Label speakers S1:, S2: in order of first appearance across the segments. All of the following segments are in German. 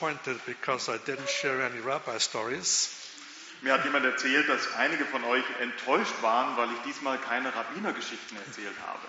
S1: Disappointed because I didn't share any rabbi stories.
S2: Mir hat jemand erzählt, dass einige von euch enttäuscht waren, weil ich diesmal keine Rabbinergeschichten erzählt habe.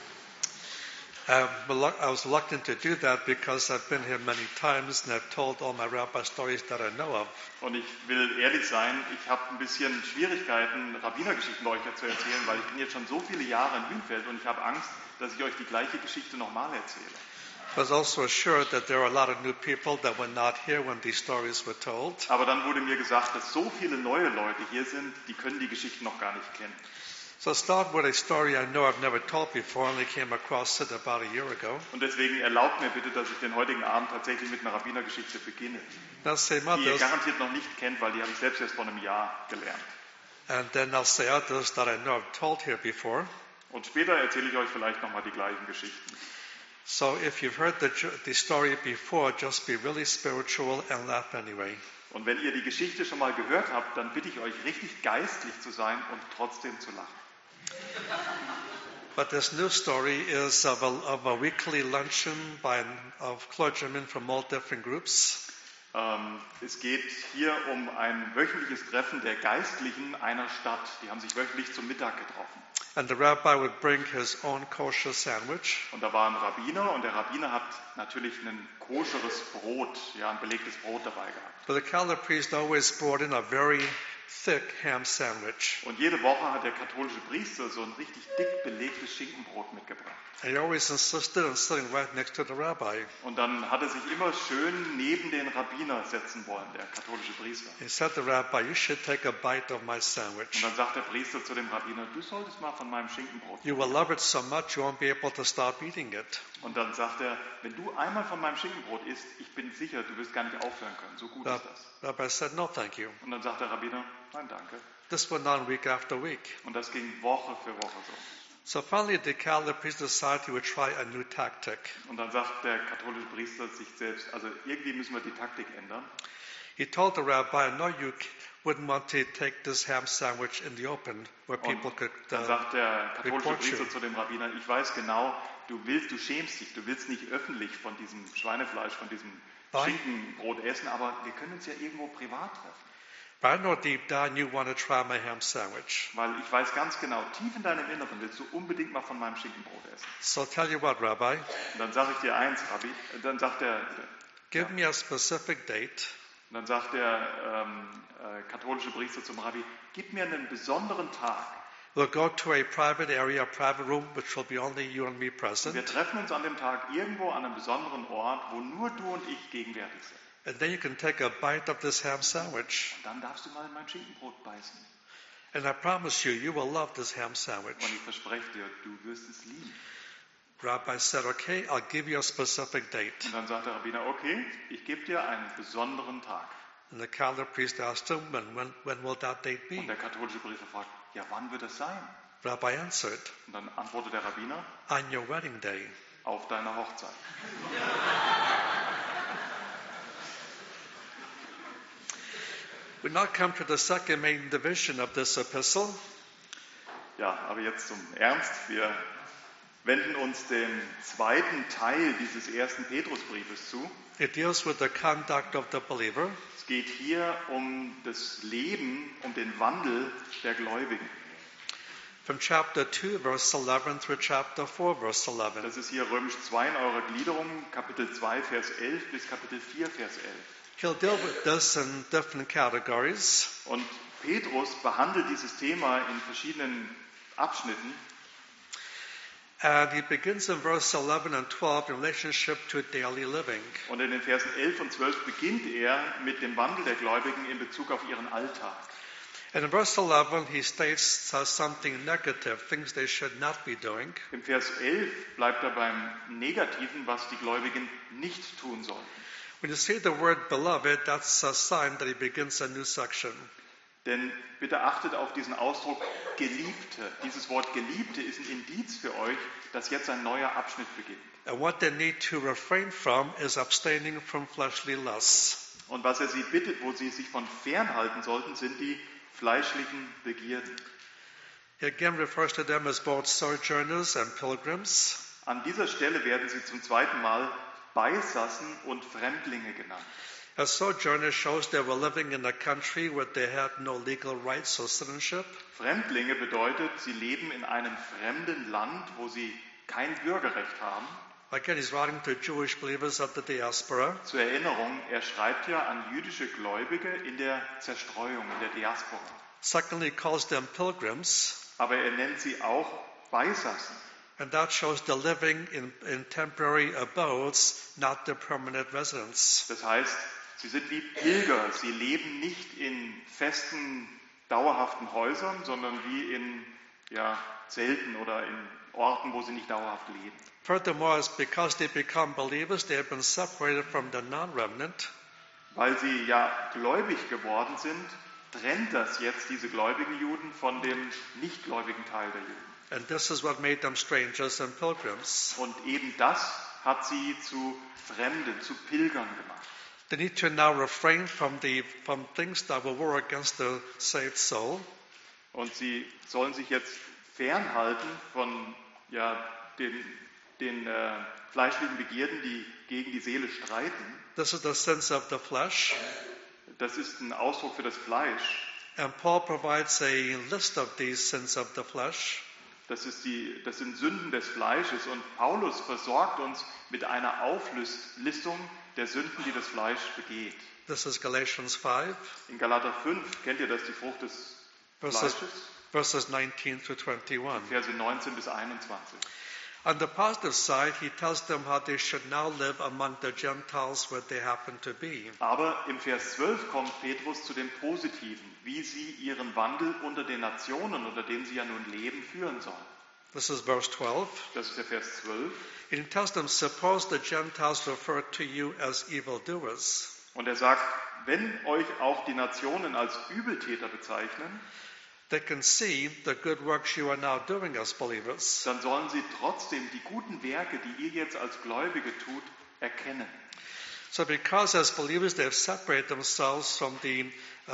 S1: I was reluctant to do that because I've been here many times and I've told all my rabbi stories that I know of.
S2: Und ich will ehrlich sein, ich habe ein bisschen Schwierigkeiten, Rabbinergeschichten euch zu erzählen, weil ich bin jetzt schon so viele Jahre in Hünfeld und ich habe Angst, dass ich euch die gleiche Geschichte nochmal erzähle.
S1: I was also assured that there are a lot of new people that were not here when these stories were told.
S2: Aber dann wurde mir gesagt, dass so viele neue Leute hier sind, die können die Geschichten noch gar nicht kennen.
S1: So I'll start with a story I know I've never told before, only came across it about a year ago.
S2: Und deswegen erlaubt mir bitte, dass ich den heutigen Abend tatsächlich mit einer Rabbinergeschichte beginne,
S1: Now say
S2: die ihr
S1: others,
S2: garantiert noch nicht kennt, weil die habe ich selbst erst vor einem Jahr gelernt.
S1: and then I'll say others that I know I've told here before.
S2: Und später erzähle ich euch vielleicht nochmal die gleichen Geschichten.
S1: So if you've heard the story before, just be really spiritual and laugh anyway.
S2: Und wenn ihr die Geschichte schon mal gehört habt, dann bitte ich euch, richtig geistlich zu sein und trotzdem zu lachen.
S1: But this new story is of a weekly luncheon of clergymen from all different groups.
S2: Es geht hier um ein wöchentliches Treffen der Geistlichen einer Stadt. Die haben sich wöchentlich zum Mittag getroffen.
S1: And the rabbi would bring his own kosher sandwich.
S2: Und da war ein Rabbiner und der Rabbiner hat natürlich ein koscheres Brot, ja, ein belegtes Brot dabei gehabt.
S1: But the Caliph priest always brought in a very thick ham sandwich.
S2: Und jede Woche hat der katholische Priester so ein richtig dick belegtes Schinkenbrot mitgebracht.
S1: And he always insisted on sitting right next to the rabbi.
S2: Und dann hat er sich immer schön neben den Rabbiner setzen wollen, der katholische Priester.
S1: He said to the rabbi, "You should take a bite of my
S2: Und
S1: sandwich.
S2: dann sagt der Priester zu dem Rabbiner, du solltest mal von meinem Schinkenbrot.
S1: You will love it so much you won't be able to stop eating it."
S2: Und dann sagt er, wenn du einmal von meinem Schinkenbrot isst, ich bin sicher, du wirst gar nicht aufhören können. So gut ist das.
S1: The rabbi said, "No, thank you."
S2: Und dann sagt der Rabbiner, nein, danke.
S1: This went on week after week.
S2: Und das ging Woche für Woche so.
S1: So finally the Caliph priest decided he would try a new tactic.
S2: Und dann sagt der katholische Priester sich selbst, also irgendwie müssen wir die Taktik ändern.
S1: He told the rabbi, "No, you wouldn't want to take this ham sandwich in the open where people
S2: Und
S1: could
S2: dann sagt der katholische
S1: report you."
S2: Priester zu dem Rabbiner, ich weiß genau, du schämst dich, du willst nicht öffentlich von diesem Schweinefleisch, von diesem
S1: Nein.
S2: Schinkenbrot essen, aber wir können uns ja irgendwo privat treffen.
S1: But I know deep down you want to try my ham sandwich.
S2: Weil ich weiß ganz genau, tief in deinem Inneren willst du unbedingt mal von meinem Schinkenbrot essen.
S1: So tell you what, Rabbi,
S2: Und dann sage ich dir eins, Rabbi, dann sagt der
S1: give me a specific date
S2: katholische Priester zum Rabbi, gib mir einen besonderen Tag.
S1: We'll go to a private area, a private room, which will be only you and me present.
S2: Wir treffen uns an dem Tag irgendwo an einem besonderen Ort, wo nur du und ich gegenwärtig sind.
S1: And then you can take a bite of this ham sandwich.
S2: Und dann darfst du mal in mein Schinkenbrot beißen.
S1: And I promise you, you will love this ham sandwich.
S2: Und ich verspreche dir, du wirst es lieben.
S1: Rabbi said, "Okay, I'll give you a specific date."
S2: Und dann sagt der Rabbiner, okay, ich gebe dir einen besonderen Tag.
S1: And the Caliph priest asked him, when will that date
S2: Und
S1: be?
S2: der katholische Priester fragt, ja, wann wird es sein?
S1: Rabbi answered,
S2: Und dann antwortet der Rabbiner,
S1: on your wedding day.
S2: auf deiner Hochzeit.
S1: We now come to the second main division of this epistle.
S2: Ja, aber jetzt zum Ernst. Wir wenden uns dem zweiten Teil dieses ersten Petrusbriefes zu.
S1: It deals with the conduct of the believer.
S2: Es geht hier um das Leben, um den Wandel der Gläubigen.
S1: From chapter 2, verse 11 through chapter 4, verse 11.
S2: Das ist hier Römisch 2 in eurer Gliederung, Kapitel 2, Vers 11 bis Kapitel 4, Vers 11.
S1: He'll deal with this in different categories.
S2: Und Petrus behandelt dieses Thema in verschiedenen Abschnitten.
S1: And he begins in verse 11 and 12 in relationship to daily living.
S2: Und in den Versen 11 und 12 beginnt er mit dem Wandel der Gläubigen in Bezug auf ihren Alltag.
S1: And in verse 11, he states something negative, things they should not be doing.
S2: Im Vers 11 bleibt er beim Negativen, was die Gläubigen nicht tun sollen.
S1: When you see the word beloved, that's a sign that he begins a new section.
S2: Denn bitte achtet auf diesen Ausdruck Geliebte. Dieses Wort Geliebte ist ein Indiz für euch, dass jetzt ein neuer Abschnitt beginnt.
S1: And what they need to refrain from is abstaining from fleshly lusts.
S2: Und was er sie bittet, wo sie sich von fernhalten sollten, sind die fleischlichen Begierden.
S1: He again refers to them as both sojourners and pilgrims.
S2: An dieser Stelle werden sie zum zweiten Mal Beisassen und Fremdlinge genannt.
S1: As sojourners shows they were living in a country where they had no legal rights or citizenship.
S2: Fremdlinge bedeutet, sie leben in einem fremden Land, wo sie kein Bürgerrecht haben.
S1: Again, he's writing to Jewish believers of the diaspora.
S2: Zur Erinnerung, er schreibt ja an jüdische Gläubige in der Zerstreuung, in der Diaspora.
S1: Secondly, he calls them pilgrims.
S2: Aber er nennt sie auch Beisassen.
S1: And that shows they're living in temporary abodes, not the permanent residence.
S2: Das heißt, sie sind wie Pilger. Sie leben nicht in festen, dauerhaften Häusern, sondern wie in Zelten oder in Orten, wo sie nicht dauerhaft leben.
S1: Furthermore, it's because they become believers, they have been separated from the non-remnant.
S2: Weil sie ja gläubig geworden sind, trennt das jetzt diese gläubigen Juden von dem nichtgläubigen Teil der Juden.
S1: And this is what made them strangers and pilgrims.
S2: Und eben das hat sie zu Fremden, zu Pilgern gemacht.
S1: They need to now refrain from things that will war against the saved soul.
S2: Und sie sollen sich jetzt fernhalten von den fleischlichen Begierden, die gegen die Seele streiten.
S1: This is the sins of the flesh.
S2: Das ist ein Ausdruck für das Fleisch.
S1: And Paul provides a list of these sins of the flesh.
S2: Das sind Sünden des Fleisches. Und Paulus versorgt uns mit einer Auflistung der Sünden, die das Fleisch begeht.
S1: This is Galatians 5.
S2: In Galater 5 kennt ihr das, die Frucht des Fleisches?
S1: Verses 19 to 21.
S2: Verse 19 bis 21.
S1: On the positive side, he tells them how they should now live among the Gentiles where they happen to be.
S2: Aber im Vers 12 kommt Petrus zu dem Positiven, wie sie ihren Wandel unter den Nationen, unter denen sie ja nun leben, führen sollen.
S1: This is verse 12.
S2: Das ist der Vers 12.
S1: And he tells them, suppose the Gentiles refer to you as evildoers.
S2: Und er sagt, wenn euch auch die Nationen als Übeltäter bezeichnen,
S1: they can see the good works you are now doing as believers.
S2: Dann sollen sie trotzdem die guten Werke, die ihr jetzt als Gläubige tut, erkennen.
S1: So because as believers they have separated themselves from the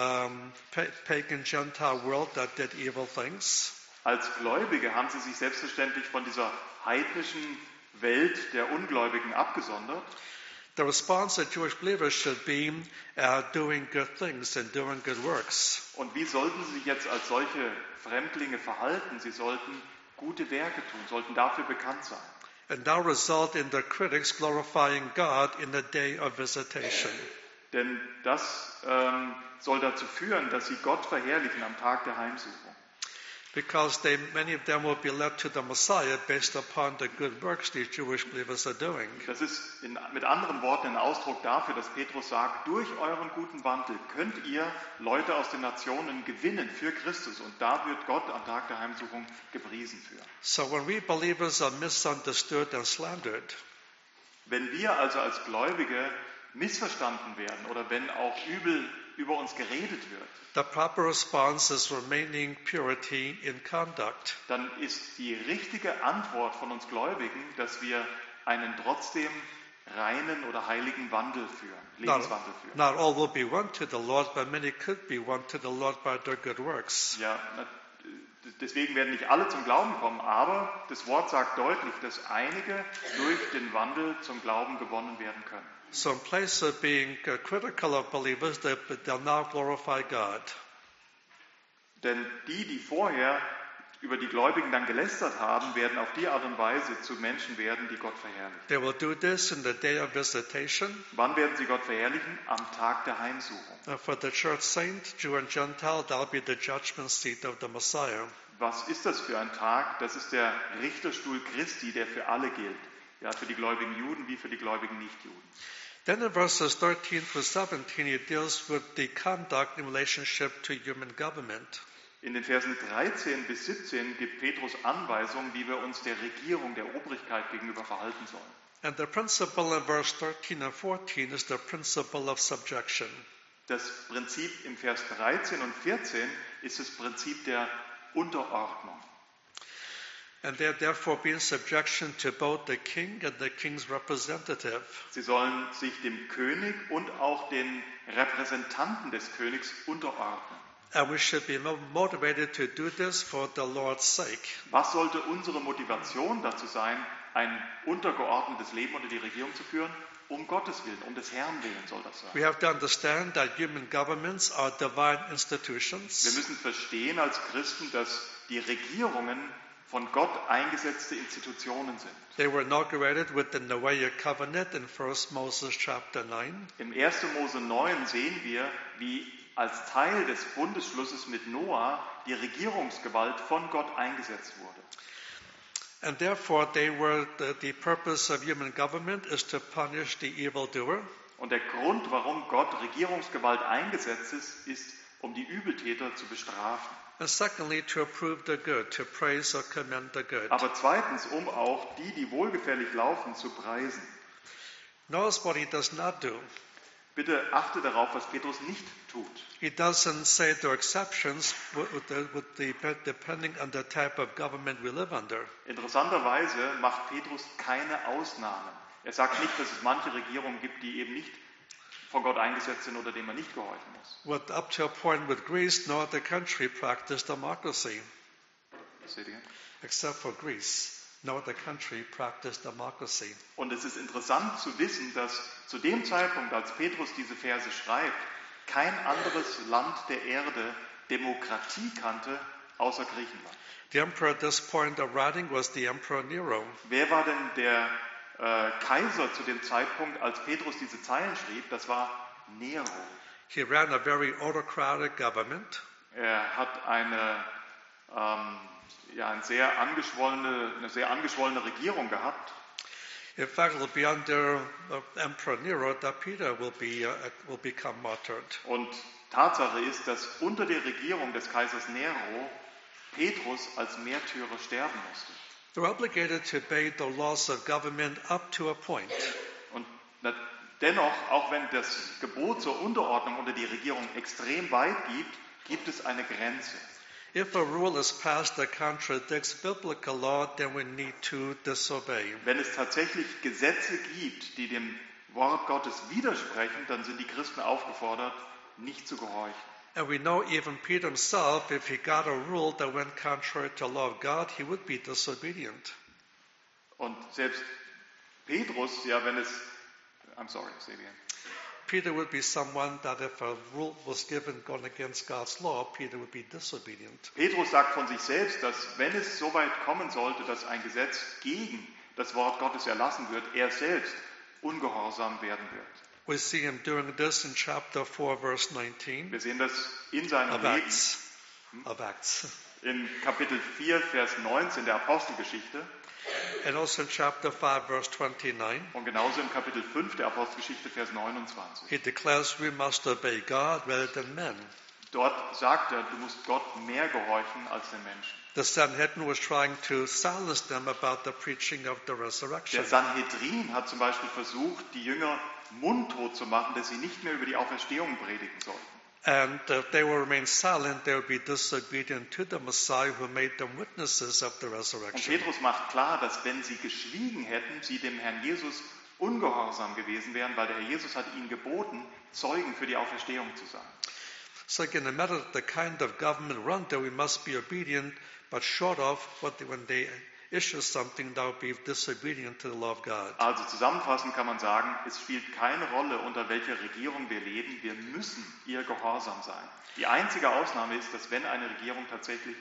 S1: pagan Gentile world that did evil things.
S2: Als Gläubige haben sie sich selbstverständlich von dieser heidnischen Welt der Ungläubigen abgesondert.
S1: The response of Jewish believers should be doing good things and doing good works.
S2: Und wie sollten sie sich jetzt als solche Fremdlinge verhalten? Sie sollten gute Werke tun, sollten dafür bekannt sein.
S1: And that result in the critics glorifying God in the day of visitation.
S2: Denn das soll dazu führen, dass sie Gott verherrlichen am Tag der Heimsuchung.
S1: Because many of them will be led to the Messiah based upon the good works these Jewish believers are doing.
S2: Das ist mit anderen Worten ein Ausdruck dafür, dass Petrus sagt, durch euren guten Wandel könnt ihr Leute aus den Nationen gewinnen für Christus. Und da wird Gott am Tag der Heimsuchung gepriesen für.
S1: So when we believers are misunderstood and slandered,
S2: wenn wir also als Gläubige missverstanden werden oder wenn auch übel über uns geredet wird,
S1: the proper response is remaining purity in conduct.
S2: Dann ist die richtige Antwort von uns Gläubigen, dass wir einen trotzdem reinen oder heiligen Wandel führen, Lebenswandel führen.
S1: Not all will be won to the Lord, but many could be won to the Lord by their good works.
S2: Ja, deswegen werden nicht alle zum Glauben kommen, aber das Wort sagt deutlich, dass einige durch den Wandel zum Glauben gewonnen werden können.
S1: So in place of being critical of believers, they'll now glorify God.
S2: Denn die vorher über die Gläubigen dann gelästert haben, werden auf die Art und Weise zu Menschen werden, die Gott verherrlichen.
S1: They will do this in the day of visitation.
S2: Wann werden sie Gott verherrlichen? Am Tag der Heimsuchung.
S1: For the church saint, Jew and Gentile, that'll be the judgment seat of the Messiah.
S2: Was ist das für ein Tag? Das ist der Richterstuhl Christi, der für alle gilt. Ja, für die gläubigen Juden wie für die gläubigen Nichtjuden.
S1: Then in verses 13 through 17, he deals with the conduct in relationship to human government.
S2: In den Versen 13 bis 17 gibt Petrus Anweisungen, wie wir uns der Regierung, der Obrigkeit gegenüber verhalten sollen.
S1: And the principle in verse 13 and 14 is the principle of subjection.
S2: Das Prinzip im Vers 13 und 14 ist das Prinzip der Unterordnung.
S1: And they therefore be in subjection to both the king and the king's representative.
S2: Sie sollen sich dem König und auch den Repräsentanten des Königs unterordnen.
S1: And we should be motivated to do this for the Lord's sake.
S2: Was sollte unsere Motivation dazu sein, ein untergeordnetes Leben unter die Regierung zu führen? Um Gottes Willen, um des Herrn willen soll das sein.
S1: We have to understand that human governments are divine
S2: Wir
S1: institutions.
S2: müssen verstehen als Christen, dass die Regierungen von Gott eingesetzte Institutionen sind.
S1: They were inaugurated with the Noahic covenant in 1 Moses chapter 9.
S2: Im 1. Mose 9 sehen wir, wie als Teil des Bundesschlusses mit Noah die Regierungsgewalt von Gott eingesetzt wurde.
S1: And therefore, the purpose of human government is to punish the evildoer.
S2: Und der Grund, warum Gott Regierungsgewalt eingesetzt ist, um die Übeltäter zu bestrafen.
S1: And secondly, to approve the good, to praise or commend the good.
S2: Aber zweitens, um auch die wohlgefällig laufen, zu preisen.
S1: Notice what he does not do.
S2: Bitte achte darauf, was Petrus nicht tut.
S1: He doesn't say there are exceptions depending on the type of government we live under.
S2: Interessanterweise macht Petrus keine Ausnahmen. Er sagt nicht, dass es manche Regierungen gibt, die eben nicht von Gott eingesetzt sind oder denen man nicht gehorchen muss.
S1: What up to a point with Greece, no other country practiced democracy,
S2: Seht ihr?
S1: except for Greece. No other country practiced democracy.
S2: Und es ist interessant zu wissen, dass zu dem Zeitpunkt, als Petrus diese Verse schreibt, kein anderes Land der Erde Demokratie kannte, außer Griechenland.
S1: The emperor at this point of writing was the Emperor Nero.
S2: Wer war denn der Kaiser zu dem Zeitpunkt, als Petrus diese Zeilen schrieb? Das war Nero.
S1: He ran a very autocratic government.
S2: Er hat eine sehr angeschwollene Regierung gehabt.
S1: In fact, it will be under Emperor Nero that Peter will become martyred.
S2: Und Tatsache ist, dass unter der Regierung des Kaisers Nero Petrus als Märtyrer sterben musste.
S1: They're obligated to obey the laws of government up to a point.
S2: Und dennoch, auch wenn das Gebot zur Unterordnung unter die Regierung extrem weit gibt es eine Grenze.
S1: If a rule is passed that contradicts biblical law, then we need to disobey.
S2: Wenn es tatsächlich Gesetze gibt, die dem Wort Gottes widersprechen, dann sind die Christen aufgefordert, nicht zu gehorchen.
S1: And we know even Peter himself, if he got a rule that went contrary to the law of God, he would be disobedient.
S2: Und selbst Petrus, Sabian.
S1: Peter would be someone that if a rule was given going against God's law, Peter would be disobedient.
S2: Petrus sagt von sich selbst, dass wenn es so weit kommen sollte, dass ein Gesetz gegen das Wort Gottes erlassen wird, er selbst ungehorsam werden wird.
S1: We see him doing this in chapter 4, verse 19
S2: Wir sehen das in seinem
S1: of
S2: Leben
S1: Acts.
S2: in Kapitel 4, Vers 19 der Apostelgeschichte
S1: And also in chapter 5, verse 29,
S2: und genauso im Kapitel 5 der Apostelgeschichte, Vers 29.
S1: he declares we must obey God rather than men.
S2: Dort sagt er, du musst Gott mehr gehorchen als den Menschen.
S1: The Sanhedrin was trying to silence them about the preaching of the resurrection.
S2: Der Sanhedrin hat zum Beispiel versucht, die Jünger mundtot zu machen, dass sie nicht mehr über die Auferstehung predigen sollten.
S1: And if they will remain silent, they will be disobedient to the Messiah who made them witnesses of the
S2: Und
S1: resurrection.
S2: Petrus macht klar, dass wenn sie geschwiegen hätten, sie dem Herrn Jesus ungehorsam gewesen wären, weil der Herr Jesus hat ihnen geboten, Zeugen für die Auferstehung zu sein.
S1: So again, no matter the kind of government run there, we must be obedient, but short of when they issue something that would be disobedient to the law of God.
S2: Also zusammenfassend kann man sagen, es spielt keine Rolle, unter welcher Regierung wir leben, wir müssen ihr gehorsam sein. Die einzige Ausnahme ist, dass wenn eine Regierung tatsächlich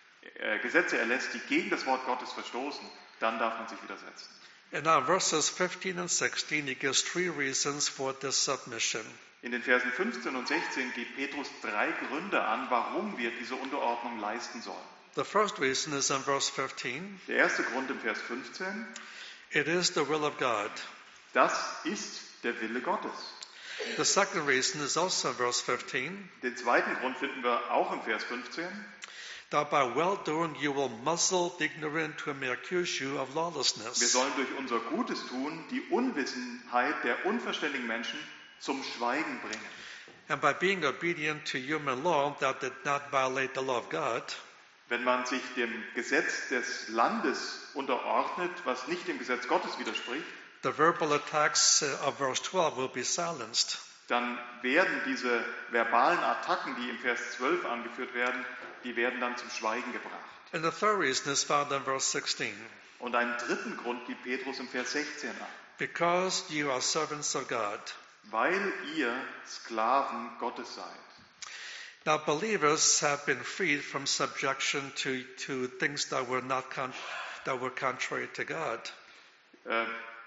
S2: Gesetze erlässt, die gegen das Wort Gottes verstoßen, dann darf man sich widersetzen.
S1: And now in verses 15 and 16, he gives 3 reasons for this submission.
S2: In den Versen 15 und 16 gibt Petrus 3 Gründe an, warum wir diese Unterordnung leisten sollen.
S1: The first reason is in verse 15.
S2: Der erste Grund im Vers 15,
S1: It is the will of God.
S2: das ist der Wille Gottes.
S1: The second reason is also in verse 15.
S2: Den zweiten Grund finden wir auch im Vers 15,
S1: That by well-doing you will muzzle the ignorant who may accuse you of
S2: wir
S1: lawlessness.
S2: sollen durch unser Gutes tun die Unwissenheit der unverständigen Menschen zum Schweigen bringen.
S1: And by being obedient to human law that did not violate the law of God,
S2: Wenn man sich dem Gesetz des Landes unterordnet, was nicht dem Gesetz Gottes widerspricht,
S1: the verbal attacks of verse 12 will be silenced.
S2: dann werden diese verbalen Attacken, die im Vers 12 angeführt werden, die werden dann zum Schweigen gebracht.
S1: And the third reason is found in verse 16.
S2: Und einen dritten Grund gibt Petrus im Vers 16 an.
S1: because you are servants of God.
S2: weil ihr Sklaven Gottes seid.
S1: Now, believers have been freed from subjection to things that were contrary to God.
S2: I'm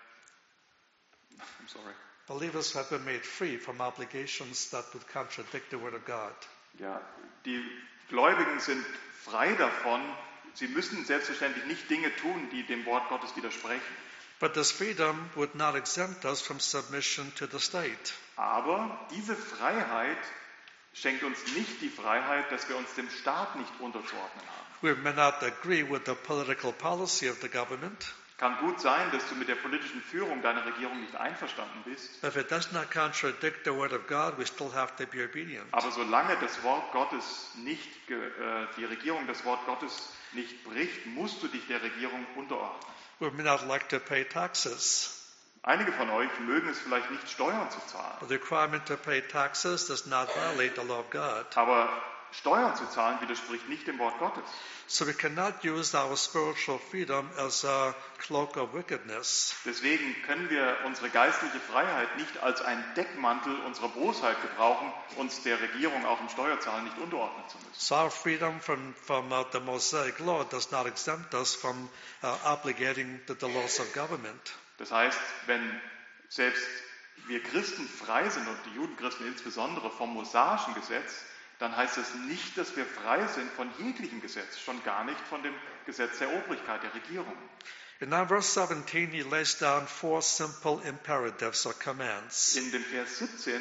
S2: sorry.
S1: Believers have been made free from obligations that would contradict the Word of God.
S2: Ja, die Gläubigen sind frei davon. Sie müssen selbstverständlich nicht Dinge tun, die dem Wort Gottes widersprechen.
S1: But this freedom would not exempt us from submission to the state.
S2: Aber diese Freiheit schenkt uns nicht die Freiheit, dass wir uns dem Staat nicht unterzuordnen haben.
S1: We may not agree with the political policy of the government.
S2: Kann gut sein, dass du mit der politischen Führung deiner Regierung nicht einverstanden bist.
S1: If it does not contradict the Word of God, we still have to be obedient.
S2: Aber solange das Wort Gottes nicht, die Regierung das Wort Gottes nicht bricht, musst du dich der Regierung unterordnen.
S1: We may not like to pay taxes.
S2: Einige von euch mögen es vielleicht nicht, Steuern zu zahlen.
S1: The requirement to pay taxes does not violate the law of God.
S2: Aber Steuern zu zahlen widerspricht nicht dem Wort Gottes.
S1: So we cannot use our spiritual freedom as a cloak of wickedness.
S2: Deswegen können wir unsere geistliche Freiheit nicht als einen Deckmantel unserer Bosheit gebrauchen, uns der Regierung auch im Steuerzahlen nicht unterordnen zu müssen.
S1: So our freedom from the Mosaic law does not exempt us from obligating to the laws of government.
S2: Das heißt, wenn selbst wir Christen frei sind und die Judenchristen insbesondere vom mosaischen Gesetz, dann heißt das nicht, dass wir frei sind von jeglichem Gesetz, schon gar nicht von dem Gesetz der Obrigkeit, der Regierung.
S1: In verse 17, he lays down 4 simple imperatives or commands.
S2: In dem Vers 17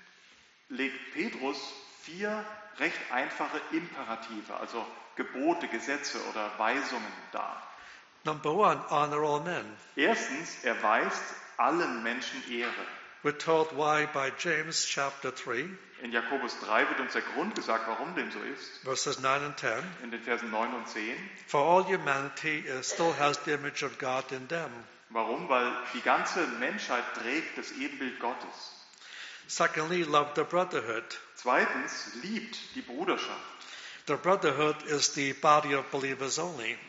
S2: legt Petrus 4 recht einfache Imperative, also Gebote, Gesetze oder Weisungen dar.
S1: Number 1, honor all men.
S2: Erstens, er weist allen Menschen Ehre.
S1: We're told why by James chapter 3,
S2: In Jakobus 3 wird uns der Grund gesagt, warum dem so ist.
S1: verses 9 and 10.
S2: In den Versen 9 und 10.
S1: For all humanity still has the image of God in them.
S2: Warum? Weil die ganze Menschheit trägt das Ebenbild Gottes.
S1: Secondly, love the brotherhood.
S2: Zweitens, liebt die Bruderschaft.
S1: The brotherhood is the body of believers only.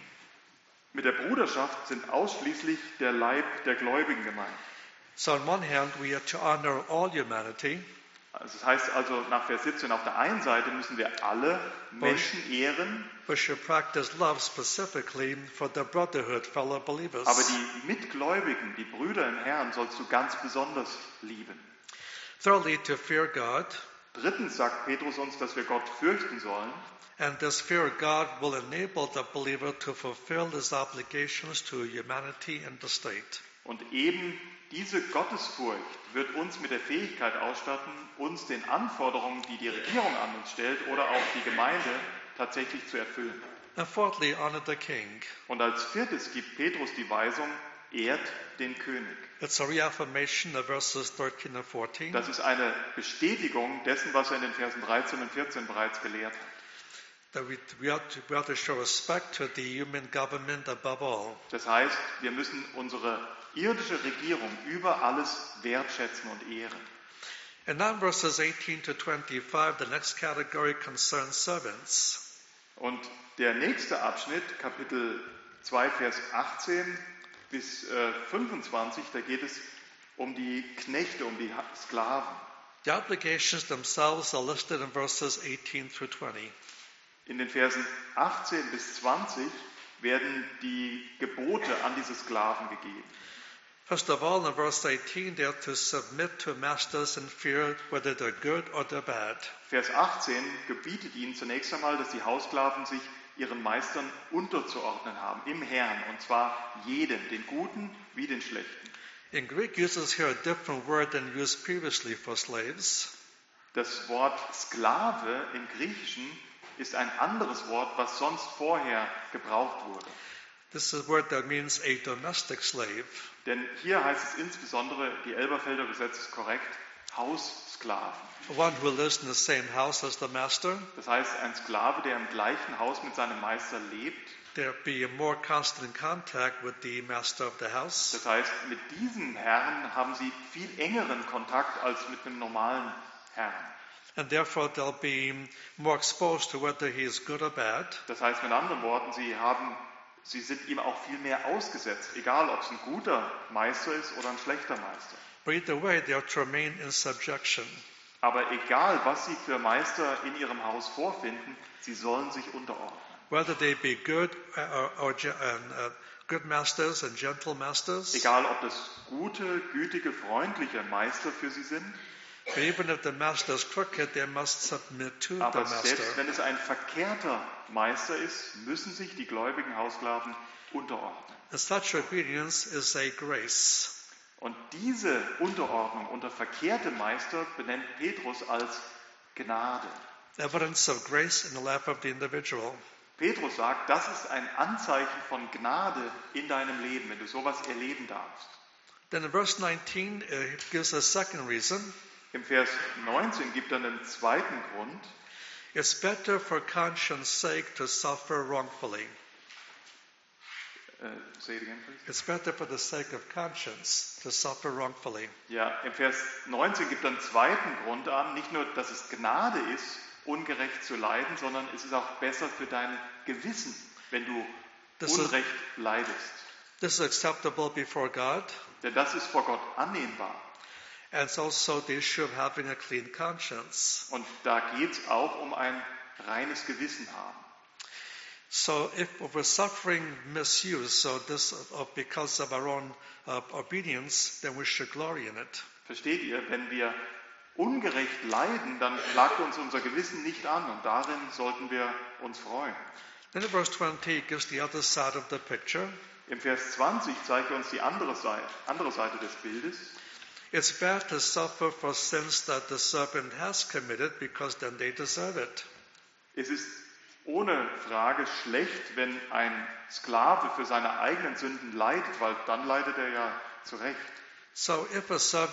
S2: Mit der Bruderschaft sind ausschließlich der Leib der Gläubigen gemeint.
S1: So on one hand, we are to honor all humanity.
S2: Also das heißt also nach Vers 17, auf der einen Seite müssen wir alle Menschen ehren,
S1: We should practice love specifically for the brotherhood, fellow believers.
S2: aber die Mitgläubigen, die Brüder im Herrn, sollst du ganz besonders lieben.
S1: Thirdly, to fear God.
S2: Drittens sagt Petrus uns, dass wir Gott fürchten sollen.
S1: And this fear of God will enable the believer to fulfill his obligations to humanity and the state.
S2: Und eben diese Gottesfurcht wird uns mit der Fähigkeit ausstatten, uns den Anforderungen, die die Regierung an uns stellt oder auch die Gemeinde, tatsächlich zu erfüllen.
S1: And fourthly, honor the king.
S2: Und als viertes gibt Petrus die Weisung, ehrt den König.
S1: It's a reaffirmation of verses 13 and 14.
S2: Das ist eine Bestätigung dessen, was er in den Versen 13 und 14 bereits gelehrt hat.
S1: That we ought to show respect to the human government above all.
S2: Das heißt, wir müssen unsere irdische Regierung über alles wertschätzen und ehren.
S1: And now verses 18 to 25, the next category concerns servants.
S2: Und der nächste Abschnitt, Kapitel 2, Vers 18 bis 25, da geht es um die Knechte, um die Sklaven.
S1: The obligations themselves are listed in verses 18 through 20.
S2: In den Versen 18 bis 20 werden die Gebote an diese Sklaven gegeben.
S1: First of all, in verse 18, they are to submit to masters in fear, whether they're good or they're bad.
S2: Vers 18 gebietet ihnen zunächst einmal, dass die Haussklaven sich ihren Meistern unterzuordnen haben, im Herrn, und zwar jedem, den Guten wie den Schlechten.
S1: In Greek uses here a different word than used previously for slaves.
S2: Das Wort Sklave im Griechischen ist ein anderes Wort, was sonst vorher gebraucht wurde.
S1: This is a word that means a domestic slave.
S2: Denn hier heißt es insbesondere, die Elberfelder übersetzt es korrekt, Haussklaven.
S1: One who lives in the same house as the master.
S2: Das heißt, ein Sklave, der im gleichen Haus mit seinem Meister lebt.
S1: There be more constant contact with the master of the house.
S2: Das heißt, mit diesem Herrn haben sie viel engeren Kontakt als mit einem normalen Herrn.
S1: And therefore they'll be more exposed to whether he is good or bad.
S2: Das heißt mit anderen Worten, sie haben sie sind ihm auch viel mehr ausgesetzt, egal ob es ein guter Meister ist oder ein schlechter Meister.
S1: But either way, they are to remain in subjection.
S2: Aber egal, was sie für Meister in ihrem Haus vorfinden, sie sollen sich unterordnen.
S1: Whether they be good good masters and gentle masters,
S2: Egal, ob das gute, gütige, freundliche Meister für sie sind,
S1: but even if the master is crooked, they must submit to the
S2: aber
S1: master.
S2: selbst wenn es ein verkehrter Meister ist, müssen sich die gläubigen Haussklaven unterordnen.
S1: And such obedience is a grace.
S2: Und diese Unterordnung unter verkehrte Meister benennt Petrus als Gnade.
S1: Evidence of grace in the life of the individual.
S2: Petrus sagt, das ist ein Anzeichen von Gnade in deinem Leben, wenn du sowas erleben darfst.
S1: Then in verse 19, it gives a second reason.
S2: Im Vers 19 gibt er einen zweiten Grund.
S1: It's better for conscience sake to suffer wrongfully.
S2: Say it again, please.
S1: It's better for the sake of conscience to suffer wrongfully.
S2: Ja, im Vers 19 gibt er einen zweiten Grund an. Nicht nur, dass es Gnade ist, ungerecht zu leiden, sondern es ist auch besser für dein Gewissen, wenn du Unrecht leidest.
S1: This is acceptable before God,
S2: Denn das ist vor Gott annehmbar.
S1: and it's also the issue of having a clean conscience.
S2: Und da geht es auch um ein reines Gewissen haben.
S1: So if we're suffering misuse, because of our own obedience, then we should glory in it.
S2: Versteht ihr? Wenn wir ungerecht leiden, dann klagt uns unser Gewissen nicht an und darin sollten wir uns freuen.
S1: Then in verse 20, it gives the other side of the picture.
S2: Im Vers 20 zeigt er uns die andere Seite des Bildes.
S1: It's bad to suffer for sins that the servant has committed, because then they deserve it.
S2: Es ist ohne Frage schlecht, wenn ein Sklave für seine eigenen Sünden leidet, weil dann leidet er ja zu Recht.
S1: So if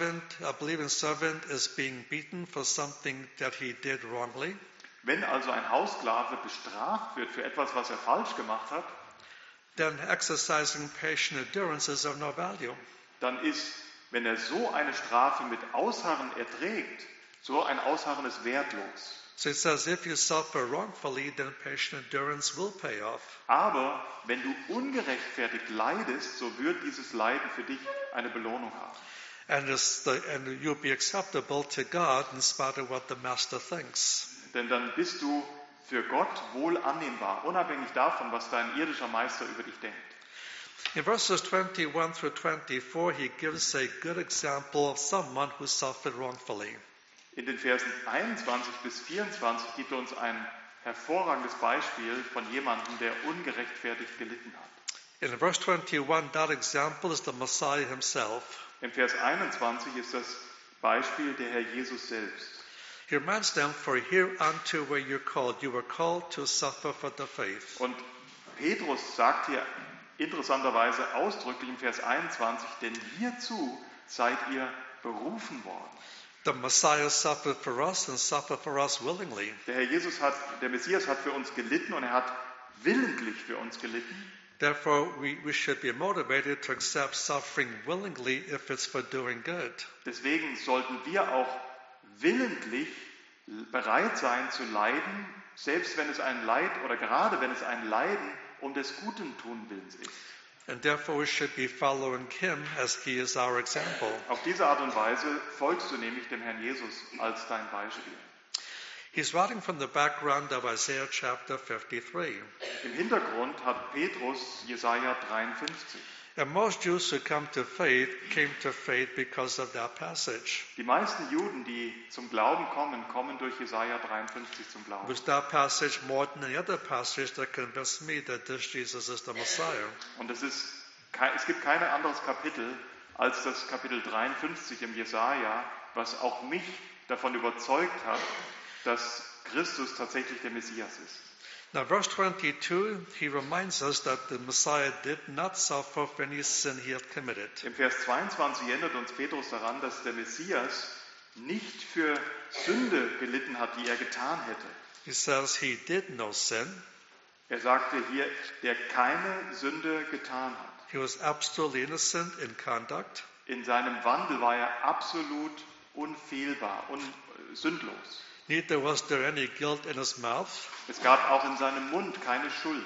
S1: a believing servant is being beaten for something that he did wrongly,
S2: Wenn also ein Haussklave bestraft wird für etwas, was er falsch gemacht hat,
S1: then exercising patient endurance is of no value.
S2: dann ist, wenn er so eine Strafe mit Ausharren erträgt, so ein Ausharren ist wertlos.
S1: So it says, if you suffer wrongfully, then patient endurance will pay off.
S2: Aber wenn du ungerechtfertigt leidest, so wird dieses Leiden für dich eine Belohnung haben.
S1: And you'll be acceptable to God in spite of what the master thinks.
S2: Denn dann bist du für Gott wohl annehmbar, unabhängig davon, was dein irdischer Meister über dich denkt.
S1: In verses 21 through 24, he gives a good example of someone who suffered wrongfully.
S2: In den Versen 21 bis 24 gibt er uns ein hervorragendes Beispiel von jemandem, der ungerechtfertigt gelitten hat.
S1: In verse 21, that example is the Messiah himself.
S2: Im Vers 21 ist das Beispiel der Herr Jesus selbst.
S1: He reminds them, for hereunto were you called. You were called to suffer for the faith.
S2: Und Petrus sagt hier interessanterweise ausdrücklich im Vers 21, denn hierzu seid ihr berufen worden.
S1: The Messiah suffered for us and suffered for us willingly.
S2: Der Messias hat für uns gelitten und er hat willentlich für uns gelitten.
S1: Therefore, we should be motivated to accept suffering willingly if it's for doing good.
S2: Deswegen sollten wir auch willentlich bereit sein zu leiden, selbst wenn es ein Leid oder gerade wenn es ein Leiden um des guten Tun Willens ist.
S1: And therefore we should be following him as he is our example.
S2: Auf diese Art und Weise folgst du nämlich dem Herrn Jesus als dein Beispiel.
S1: He's writing from the background of Isaiah chapter 53.
S2: Im Hintergrund hat Petrus Jesaja 53.
S1: And most Jews who came to faith because of that passage.
S2: Die meisten Juden, die zum Glauben kommen, kommen durch Jesaja 53 zum Glauben.
S1: With that passage more than any other passage that convinced me that this Jesus is the Messiah.
S2: Und es gibt kein anderes Kapitel als das Kapitel 53 im Jesaja, was auch mich davon überzeugt hat, dass Christus tatsächlich der Messias ist.
S1: Now, verse 22, he reminds us that the Messiah did not suffer for any sin he had committed.
S2: Im Vers 22 erinnert uns Petrus daran, dass der Messias nicht für Sünde gelitten hat, die er getan hätte.
S1: He says he did no sin.
S2: Er sagte hier, der keine Sünde getan hat.
S1: He was absolutely innocent in conduct.
S2: In seinem Wandel war er absolut unfehlbar und sündlos.
S1: Neither was there any guilt in his mouth.
S2: Es gab auch in seinem Mund keine Schuld.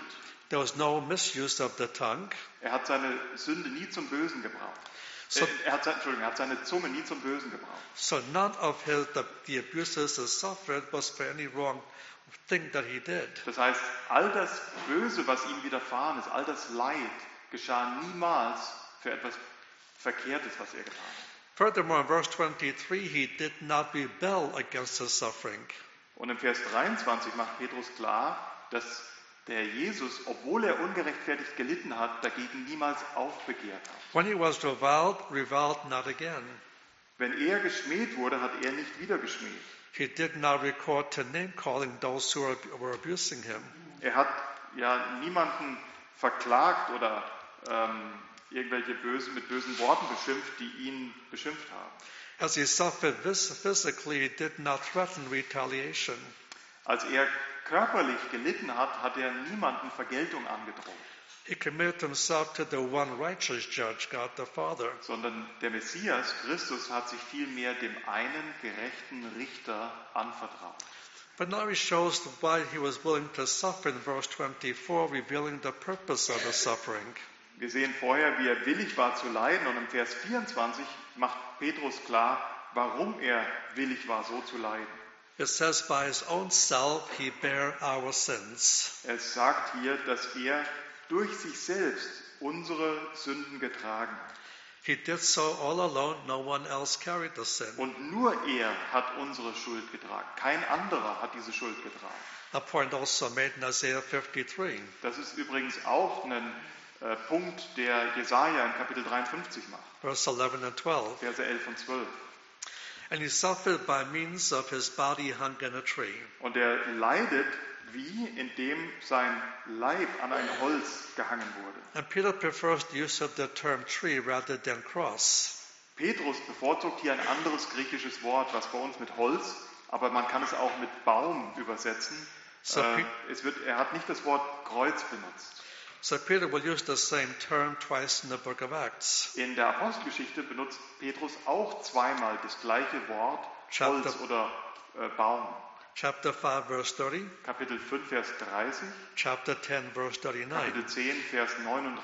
S1: There was no misuse of the tongue.
S2: Er hat seine Sünde nie zum Bösen gebraucht.
S1: So-
S2: Er hat seine Zunge nie zum Bösen gebraucht.
S1: So none of the abuses he suffered was for any wrong thing that he did.
S2: Das heißt, all das Böse, was ihm widerfahren ist, all das Leid, geschah niemals für etwas Verkehrtes, was er getan hat.
S1: Furthermore, in verse 23, he did not rebel against his suffering.
S2: Und im Vers 23 macht Petrus klar, dass der Jesus, obwohl er ungerechtfertigt gelitten hat, dagegen niemals aufbegehrt hat.
S1: When he was reviled not again.
S2: Wenn er geschmäht wurde, hat er nicht wieder geschmäht.
S1: He did not record to name-calling those who were abusing him.
S2: Er hat ja niemanden verklagt oder irgendwelche mit bösen Worten beschimpft, die ihn beschimpft haben.
S1: As he suffered physically, he did not threaten retaliation.
S2: Als er körperlich gelitten hat, hat er niemanden Vergeltung angedroht,
S1: He committed himself to the one righteous judge, God the Father.
S2: sondern der Messias, Christus, hat sich vielmehr dem einen gerechten Richter anvertraut.
S1: But now he shows why he was willing to suffer in verse 24, revealing the purpose of his suffering.
S2: Wir sehen vorher, wie er willig war zu leiden, und im Vers 24 macht Petrus klar, warum er willig war, so zu leiden.
S1: It says, by his own self he bare our sins.
S2: Er sagt hier, dass er durch sich selbst unsere Sünden getragen hat.
S1: He did so all alone, no one else carried the sin.
S2: Und nur er hat unsere Schuld getragen. Kein anderer hat diese Schuld getragen.
S1: A point also made in Isaiah 53.
S2: Das ist übrigens auch ein Punkt, der Jesaja in Kapitel 53 macht.
S1: Verse 11 and 12.
S2: Verse 11 und 12.
S1: And he suffered by means of his body hung in a tree.
S2: Und er leidet, wie indem sein Leib an ein Holz gehangen wurde.
S1: And Peter prefers the use of the term tree rather than cross.
S2: Petrus bevorzugt hier ein anderes griechisches Wort, was bei uns mit Holz, aber man kann es auch mit Baum übersetzen.
S1: So
S2: Er hat nicht das Wort Kreuz benutzt.
S1: So Peter will use the same term twice in the book of Acts.
S2: In der Apostelgeschichte benutzt Petrus auch zweimal das gleiche Wort, Holz oder Baum.
S1: Chapter 5, verse 30.
S2: Kapitel 5, Vers 30.
S1: Chapter 10, verse 39.
S2: Kapitel 10, Vers 39.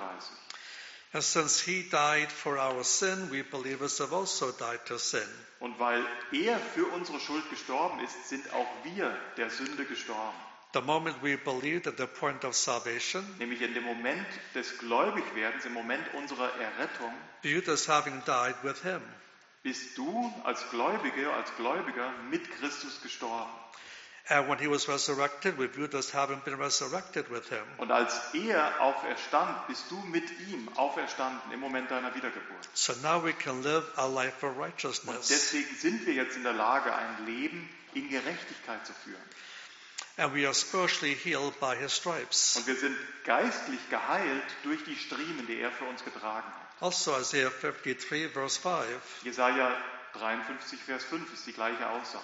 S1: And since he died for our sin, we believers have also died to sin.
S2: Und weil er für unsere Schuld gestorben ist, sind auch wir der Sünde gestorben.
S1: The moment we believed at the point of salvation,
S2: Nämlich in dem Moment des Gläubigwerdens, im Moment unserer Errettung,
S1: viewed as having died with him.
S2: bist du als Gläubiger mit Christus gestorben.
S1: And when he was resurrected, we viewed as having been resurrected with him.
S2: Und als er auferstand, bist du mit ihm auferstanden im Moment deiner Wiedergeburt.
S1: So now we can live a life of
S2: Und
S1: righteousness.
S2: deswegen sind wir jetzt in der Lage, ein Leben in Gerechtigkeit zu führen.
S1: And we are spiritually healed by his stripes.
S2: Und wir sind geistlich geheilt durch die Striemen, die er für uns getragen hat.
S1: Also Isaiah 53, verse 5.
S2: Jesaja 53, Vers 5 ist die gleiche Aussage.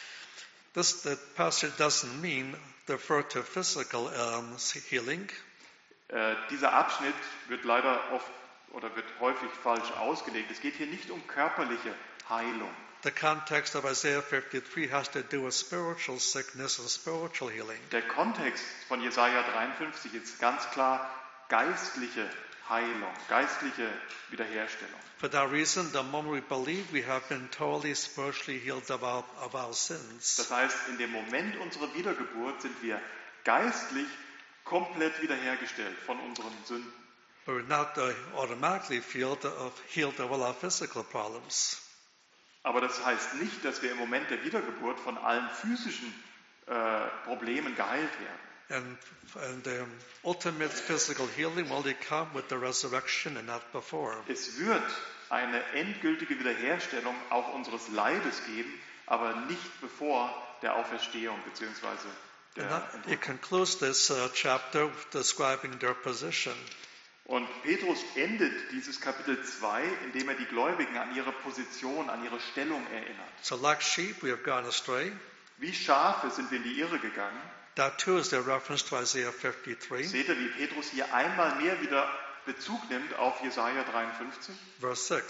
S1: The passage doesn't refer to physical healing.
S2: Dieser Abschnitt wird leider wird häufig falsch ausgelegt. Es geht hier nicht um körperliche Heilung.
S1: The context of Isaiah 53 has to do with spiritual sickness and spiritual healing.
S2: Der Kontext von Jesaja 53 ist ganz klar geistliche Heilung, geistliche Wiederherstellung.
S1: For that reason, the moment we believe, we have been totally spiritually healed of our sins.
S2: Das heißt, in dem Moment unserer Wiedergeburt sind wir geistlich komplett wiederhergestellt von unseren Sünden.
S1: But we're not automatically healed of all our physical problems.
S2: Aber das heißt nicht, dass wir im Moment der Wiedergeburt von allen physischen Problemen geheilt werden.
S1: And the ultimate physical healing will only come with the resurrection and not before.
S2: Es wird eine endgültige Wiederherstellung auch unseres Leibes geben, aber nicht bevor der Auferstehung bzw. der Entrückung.
S1: It concludes this chapter describing their position.
S2: Und Petrus endet dieses Kapitel 2, indem er die Gläubigen an ihre Position, an ihre Stellung erinnert.
S1: So like sheep, we have gone astray.
S2: Wie Schafe sind wir in die Irre gegangen.
S1: That too is a reference to Isaiah 53,
S2: Seht ihr, wie Petrus hier einmal mehr wieder Bezug nimmt auf Jesaja 53?
S1: verse 6.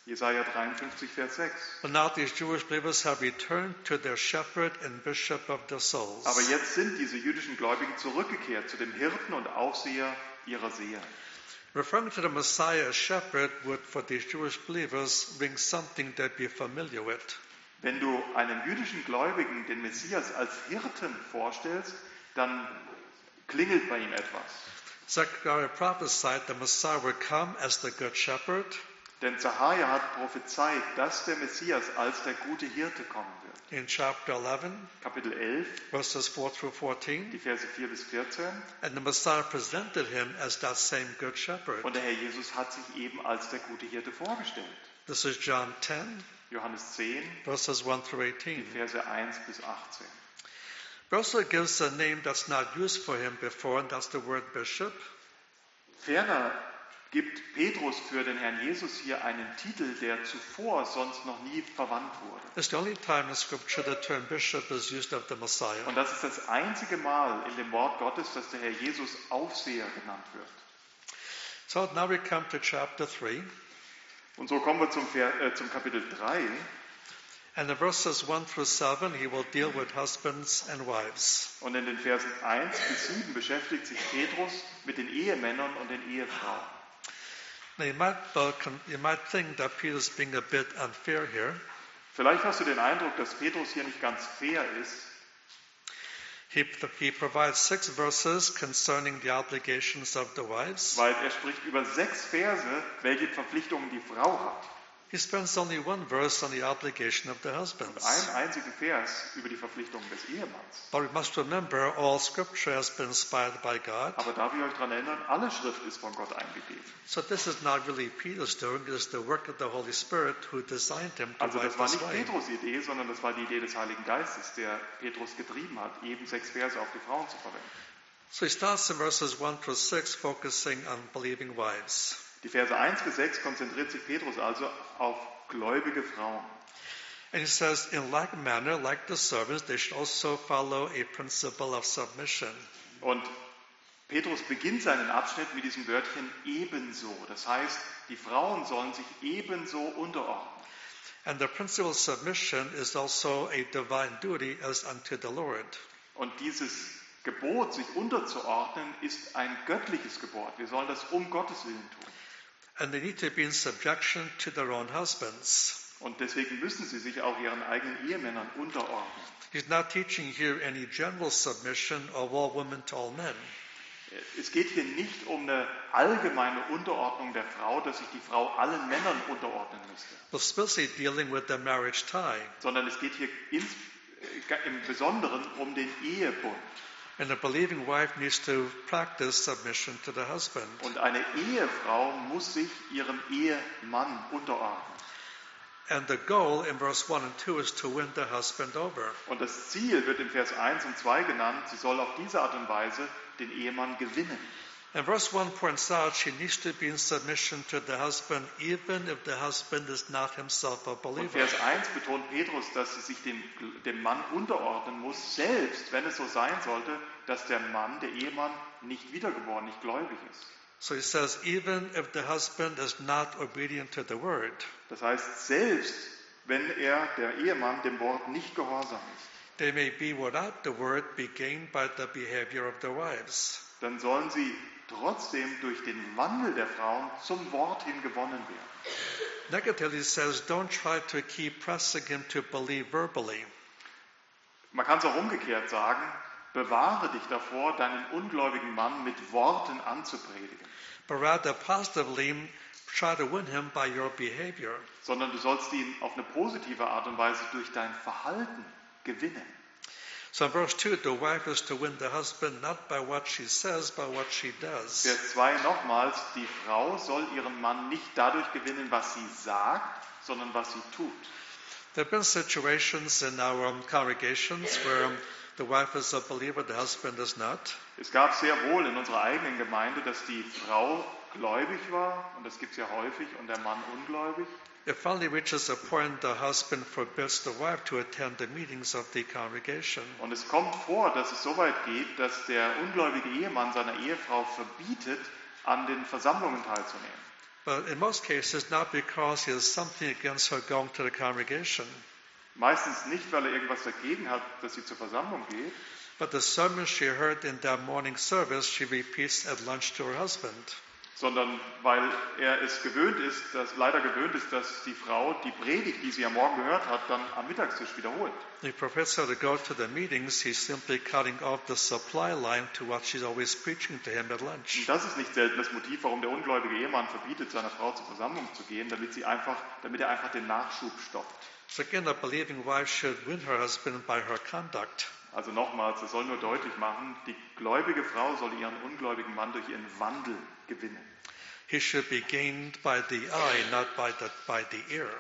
S2: Jesaja 53, Vers 6.
S1: But now these Jewish believers have returned to their shepherd and bishop of their souls.
S2: Aber jetzt sind diese jüdischen Gläubigen zurückgekehrt zu dem Hirten und Aufseher ihrer Seelen.
S1: Referring to the Messiah as shepherd would, for these Jewish believers, bring something they'd be familiar with.
S2: Wenn du einem jüdischen Gläubigen den Messias als Hirten vorstellst, dann klingelt bei ihm etwas.
S1: Zechariah prophesied the Messiah would come as the good shepherd.
S2: Denn Zacharia hat prophezeit, dass der Messias als der gute Hirte kommen wird.
S1: In chapter 11,
S2: Kapitel 11,
S1: verses 4 through 14,
S2: die Verse 4 bis 14.
S1: and the Messiah presented him as that same good shepherd.
S2: Und der Herr Jesus hat sich eben als der gute Hirte vorgestellt.
S1: This is John 10,
S2: Johannes 10,
S1: verses 1 through
S2: die
S1: 18.
S2: Verse 1 bis 18.
S1: It also gives a name that's not used for him before, and that's the word bishop.
S2: Ferner gibt Petrus für den Herrn Jesus hier einen Titel, der zuvor sonst noch nie verwandt wurde.
S1: It's the only time in Scripture the term bishop is used of the Messiah.
S2: Und das ist das einzige Mal in dem Wort Gottes, dass der Herr Jesus Aufseher genannt wird.
S1: So now we come to chapter 3,
S2: Und so kommen wir zum Kapitel 3.
S1: and in verses 1 through 7 he will deal with husbands and wives.
S2: Und in den Versen 1 bis 7 beschäftigt sich Petrus mit den Ehemännern und den Ehefrauen.
S1: Now you might think that Peter's being a bit unfair here.
S2: Vielleicht hast du den Eindruck, dass Petrus hier nicht ganz fair ist.
S1: He provides 6 verses concerning the obligations of the wives.
S2: Weil er spricht über 6 Verse, welche Verpflichtungen die Frau hat.
S1: He spends only 1 verse on the obligation of the
S2: Und
S1: husbands.
S2: einen einzigen Vers über die Verpflichtungen des Ehemanns.
S1: But we must remember all Scripture has been inspired by God.
S2: Aber darf ich euch daran erinnern, alle Schrift ist von Gott eingegeben.
S1: So this is not really Peter's doing, it is the work of the Holy Spirit who designed him to
S2: Also
S1: write
S2: das war
S1: this
S2: nicht
S1: way.
S2: Petrus' Idee, sondern das war die Idee des Heiligen Geistes, der Petrus getrieben hat, eben 6 Verse auf die Frauen zu verwenden.
S1: So he starts in verses 1 through 6 focusing on believing wives.
S2: Die Verse 1 bis 6 konzentriert sich Petrus also auf gläubige Frauen.
S1: And he says, in like manner, like the servants, they should also follow a principle of submission.
S2: Und Petrus beginnt seinen Abschnitt mit diesem Wörtchen ebenso. Das heißt, die Frauen sollen sich ebenso unterordnen.
S1: And the principle of submission is also a divine duty as unto the Lord.
S2: Und dieses Gebot, sich unterzuordnen, ist ein göttliches Gebot. Wir sollen das um Gottes Willen tun.
S1: And they need to be in subjection to their own husbands.
S2: Und deswegen müssen sie sich auch ihren eigenen Ehemännern unterordnen.
S1: He's not teaching here any general submission of all women to all men.
S2: Es geht hier nicht um eine allgemeine Unterordnung der Frau, dass sich die Frau allen Männern unterordnen müsste,
S1: But especially dealing with the marriage tie.
S2: sondern es geht hier im Besonderen um den Ehebund.
S1: And a believing wife needs to practice submission to the husband.
S2: Und eine Ehefrau muss sich ihrem Ehemann unterordnen.
S1: And the goal in verse 1 and 2 is to win the husband over.
S2: Und das Ziel wird in Vers 1 und 2 genannt. Sie soll auf diese Art und Weise den Ehemann gewinnen.
S1: And verse 1 points out she needs to be in submission to the husband even if the husband is not himself a
S2: Und
S1: believer.
S2: Vers 1 betont Petrus, dass sie sich dem Mann unterordnen muss, selbst wenn es so sein sollte, dass der Mann, der Ehemann, nicht wiedergeboren, nicht gläubig ist.
S1: So he says, even if the husband is not obedient to the word,
S2: Das heißt, selbst wenn der Ehemann, dem Wort nicht gehorsam ist,
S1: they may be without the word be gained by the behavior of their wives.
S2: dann sollen sie trotzdem durch den Wandel der Frauen zum Wort hin gewonnen werden.
S1: Negatively, he says, don't try to keep pressing him to believe verbally.
S2: Man kann es auch umgekehrt sagen, bewahre dich davor, deinen ungläubigen Mann mit Worten anzupredigen,
S1: But rather positively try to win him by your behavior.
S2: sondern du sollst ihn auf eine positive Art und Weise durch dein Verhalten gewinnen.
S1: So in verse 2, the wife is to win the husband not by what she says, but what she does.
S2: Vers 2 nochmals, die Frau soll ihren Mann nicht dadurch gewinnen, was sie sagt, sondern was sie tut.
S1: There have been situations in our congregations where the wife is a believer, the husband is not.
S2: Es gab sehr wohl in unserer eigenen Gemeinde, dass die Frau gläubig war, und das gibt es ja häufig, und der Mann ungläubig.
S1: It finally reaches a point the husband forbids the wife to attend the meetings of the congregation.
S2: Und es kommt vor, dass es so weit geht, dass der ungläubige Ehemann seiner Ehefrau verbietet, an den Versammlungen teilzunehmen.
S1: But in most cases, not because he has something against her going to the congregation,
S2: Meistens nicht, weil er irgendwas dagegen hat, dass sie zur Versammlung geht,
S1: but the sermon she heard in that morning service, she repeats at lunch to her husband.
S2: sondern weil er es leider gewöhnt ist, dass die Frau die Predigt, die sie am Morgen gehört hat, dann am Mittagstisch wiederholt.
S1: He forbids her to go to the meetings. He's simply cutting off the supply line to what she's always preaching to him at lunch.
S2: Und das ist nicht selten das Motiv, warum der ungläubige Ehemann verbietet, seiner Frau zur Versammlung zu gehen, damit er einfach den Nachschub stoppt.
S1: So again, a believing wife should win her husband by her conduct.
S2: Also nochmals, es soll nur deutlich machen, die gläubige Frau soll ihren ungläubigen Mann durch ihren Wandel gewinnen.
S1: He should be gained by the eye, not by the ear.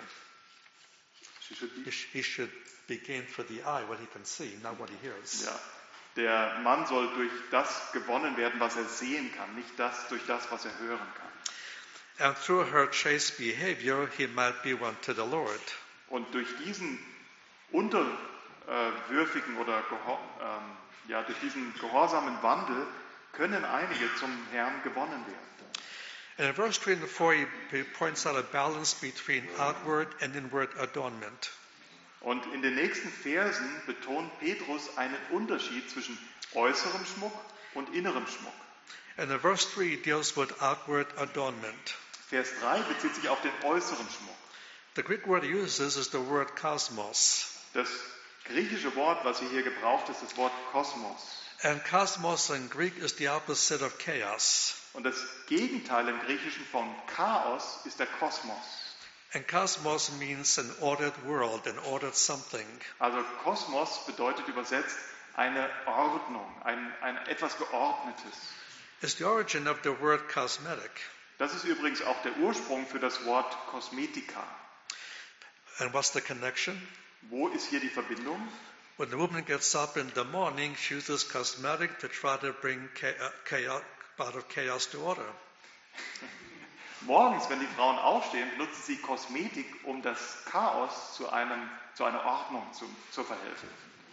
S1: He should be gained for the eye, what he can see, not what he hears.
S2: Ja, der Mann soll durch das gewonnen werden, was er sehen kann, nicht durch das, was er hören kann.
S1: And through her chaste behavior, he might be won to the Lord.
S2: Und durch diesen unterwürfigen oder durch diesen gehorsamen Wandel können einige zum Herrn gewonnen werden.
S1: And in verse 3 and 4, he points out a balance between outward and inward adornment.
S2: Und in den nächsten Versen betont Petrus einen Unterschied zwischen äußerem Schmuck und innerem Schmuck.
S1: And in verse 3, he deals with outward adornment.
S2: Vers 3 bezieht sich auf den äußeren Schmuck.
S1: The Greek word he uses is the word kosmos.
S2: Das griechische Wort, was hier gebraucht ist, das Wort Kosmos.
S1: And cosmos in Greek is the opposite of chaos.
S2: Und das Gegenteil im Griechischen von Chaos ist der Kosmos.
S1: And cosmos means an ordered world, an ordered something.
S2: Also Kosmos bedeutet übersetzt eine Ordnung, ein etwas Geordnetes.
S1: It's the origin of the word cosmetic.
S2: Das ist übrigens auch der Ursprung für das Wort Kosmetika.
S1: And what's the connection?
S2: Wo ist hier die Verbindung?
S1: When the woman gets up in the morning, she uses cosmetic to try to bring out of chaos to order.
S2: Morgens, wenn die Frauen aufstehen, benutzen sie Kosmetik, um das Chaos zu einer Ordnung zu verhelfen.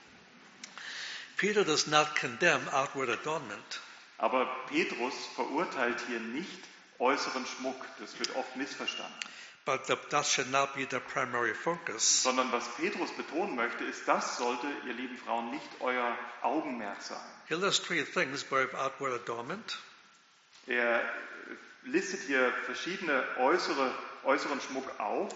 S1: Peter does not condemn outward adornment.
S2: Aber Petrus verurteilt hier nicht äußeren Schmuck. Das wird oft missverstanden.
S1: But that should not be the primary focus.
S2: Sondern was Petrus betonen möchte, ist, das sollte, ihr lieben Frauen, nicht euer Augenmerk sein.
S1: He lists three things by outward adornment.
S2: Er listet hier verschiedenen Schmuck auf.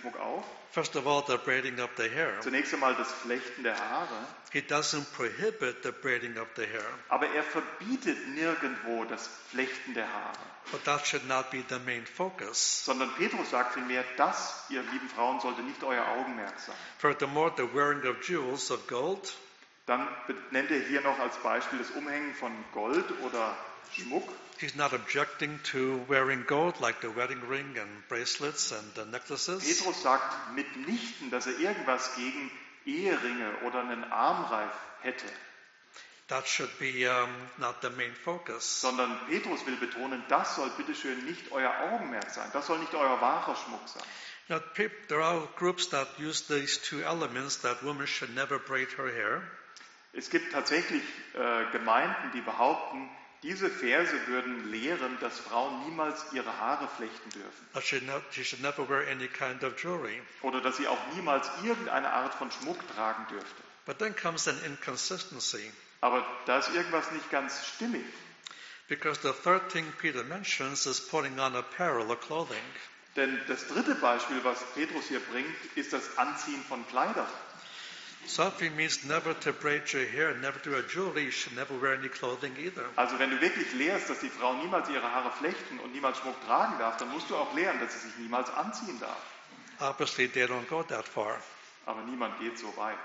S1: First of all, the braiding of the hair.
S2: Zunächst einmal das Flechten der Haare.
S1: He doesn't prohibit the braiding of the hair.
S2: Aber er verbietet nirgendwo das Flechten der Haare.
S1: But that should not be the main focus.
S2: Sondern Petrus sagt vielmehr, das, ihr lieben Frauen, sollte nicht euer Augenmerk sein.
S1: Furthermore, the wearing of jewels of gold.
S2: Dann nennt er hier noch als Beispiel das Umhängen von Gold oder Schmuck.
S1: He's not objecting to wearing gold like the wedding ring and bracelets and necklaces.
S2: Petrus sagt mitnichten, dass er irgendwas gegen Eheringe oder einen Armreif hätte.
S1: That should be not the main focus.
S2: Sondern Petrus will betonen, das soll bitteschön nicht euer Augenmerk sein. Das soll nicht euer wahrer Schmuck sein.
S1: Now, there are groups that use these two elements that women should never braid her hair.
S2: Es gibt tatsächlich Gemeinden, die behaupten, diese Verse würden lehren, dass Frauen niemals ihre Haare flechten dürfen.
S1: She should never wear any kind of jewelry.
S2: Oder dass sie auch niemals irgendeine Art von Schmuck tragen dürfte.
S1: But then comes an inconsistency.
S2: Aber da ist irgendwas nicht ganz stimmig.
S1: Because the third thing Peter mentions is putting on apparel or clothing.
S2: Denn das dritte Beispiel, was Petrus hier bringt, ist das Anziehen von Kleidern.
S1: Something means never to braid your hair, never to wear jewelry. You should never wear any clothing either.
S2: Also wenn du wirklich lehrst, dass die Frau niemals ihre Haare flechten und niemals Schmuck tragen darf, dann musst du auch lehren, dass sie sich niemals anziehen darf.
S1: Obviously, they don't go that far.
S2: Aber niemand geht so weit.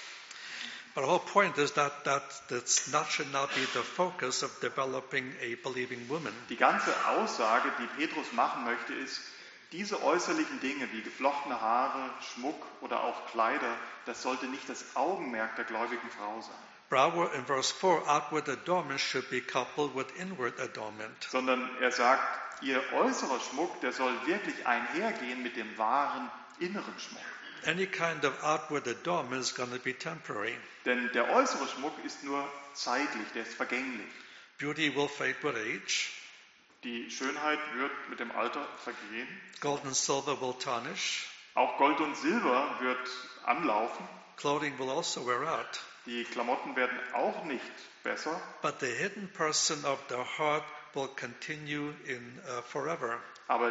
S1: But the whole point is that should not be the focus of developing a believing woman.
S2: Die ganze Aussage, die Petrus machen möchte, ist, diese äußerlichen Dinge wie geflochtene Haare, Schmuck oder auch Kleider, das sollte nicht das Augenmerk der gläubigen Frau sein.
S1: But in verse 4, outward adornment should be coupled with inward adornment.
S2: Sondern er sagt, ihr äußerer Schmuck, der soll wirklich einhergehen mit dem wahren inneren Schmuck.
S1: Any kind of outward adornment is going to be temporary.
S2: Denn der äußere Schmuck ist nur zeitlich, der ist vergänglich.
S1: Beauty will fade with age.
S2: die Schönheit wird mit dem Alter vergehen.
S1: Gold and silver will tarnish.
S2: Auch Gold und Silber wird anlaufen.
S1: Clothing will also wear out.
S2: Die Klamotten werden auch nicht besser.
S1: But the hidden person of the heart will continue in forever.
S2: Aber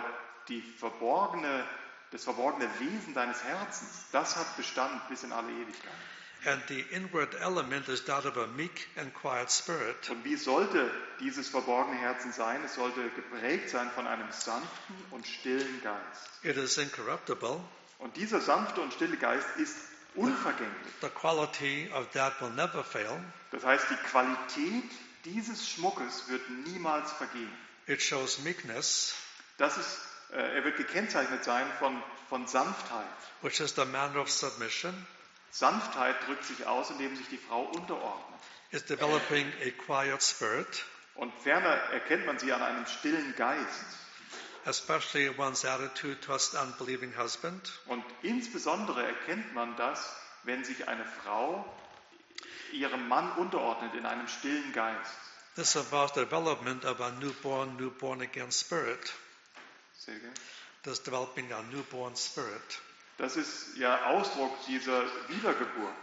S2: das verborgene Wesen deines Herzens, das hat Bestand bis in alle Ewigkeit.
S1: And the inward element is that of a meek and quiet spirit.
S2: Und wie sollte dieses verborgene Herzen sein? Es sollte geprägt sein von einem sanften und stillen Geist.
S1: It is incorruptible.
S2: Und dieser sanfte und stille Geist ist unvergänglich.
S1: The quality of that will never fail.
S2: Das heißt, die Qualität dieses Schmuckes wird niemals vergehen.
S1: It shows meekness,
S2: Er wird gekennzeichnet sein von Sanftheit.
S1: which is the manner of submission.
S2: Sanftheit drückt sich aus, indem sich die Frau unterordnet.
S1: It's developing a quiet spirit,
S2: Und ferner erkennt man sie an einem stillen Geist.
S1: especially one's attitude towards the unbelieving husband.
S2: Und insbesondere erkennt man das, wenn sich eine Frau ihrem Mann unterordnet in einem stillen Geist.
S1: This involves the development of a newborn again spirit.
S2: Sehr gerne.
S1: This developing a newborn spirit.
S2: Das ist ja Ausdruck dieser Wiedergeburt.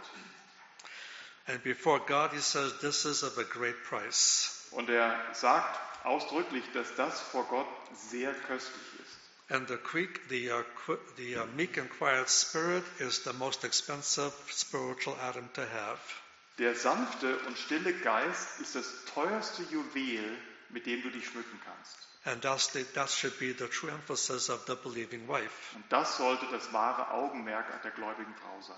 S1: And before God, he says, this is of a great price.
S2: Und er sagt ausdrücklich, dass das vor Gott sehr köstlich ist.
S1: And the meek and quiet spirit is the most expensive spiritual item to have.
S2: Der sanfte und stille Geist ist das teuerste Juwel, mit dem du dich schmücken kannst.
S1: And that should be the true emphasis of the believing wife.
S2: Und das sollte das wahre Augenmerk der gläubigen Frau sein.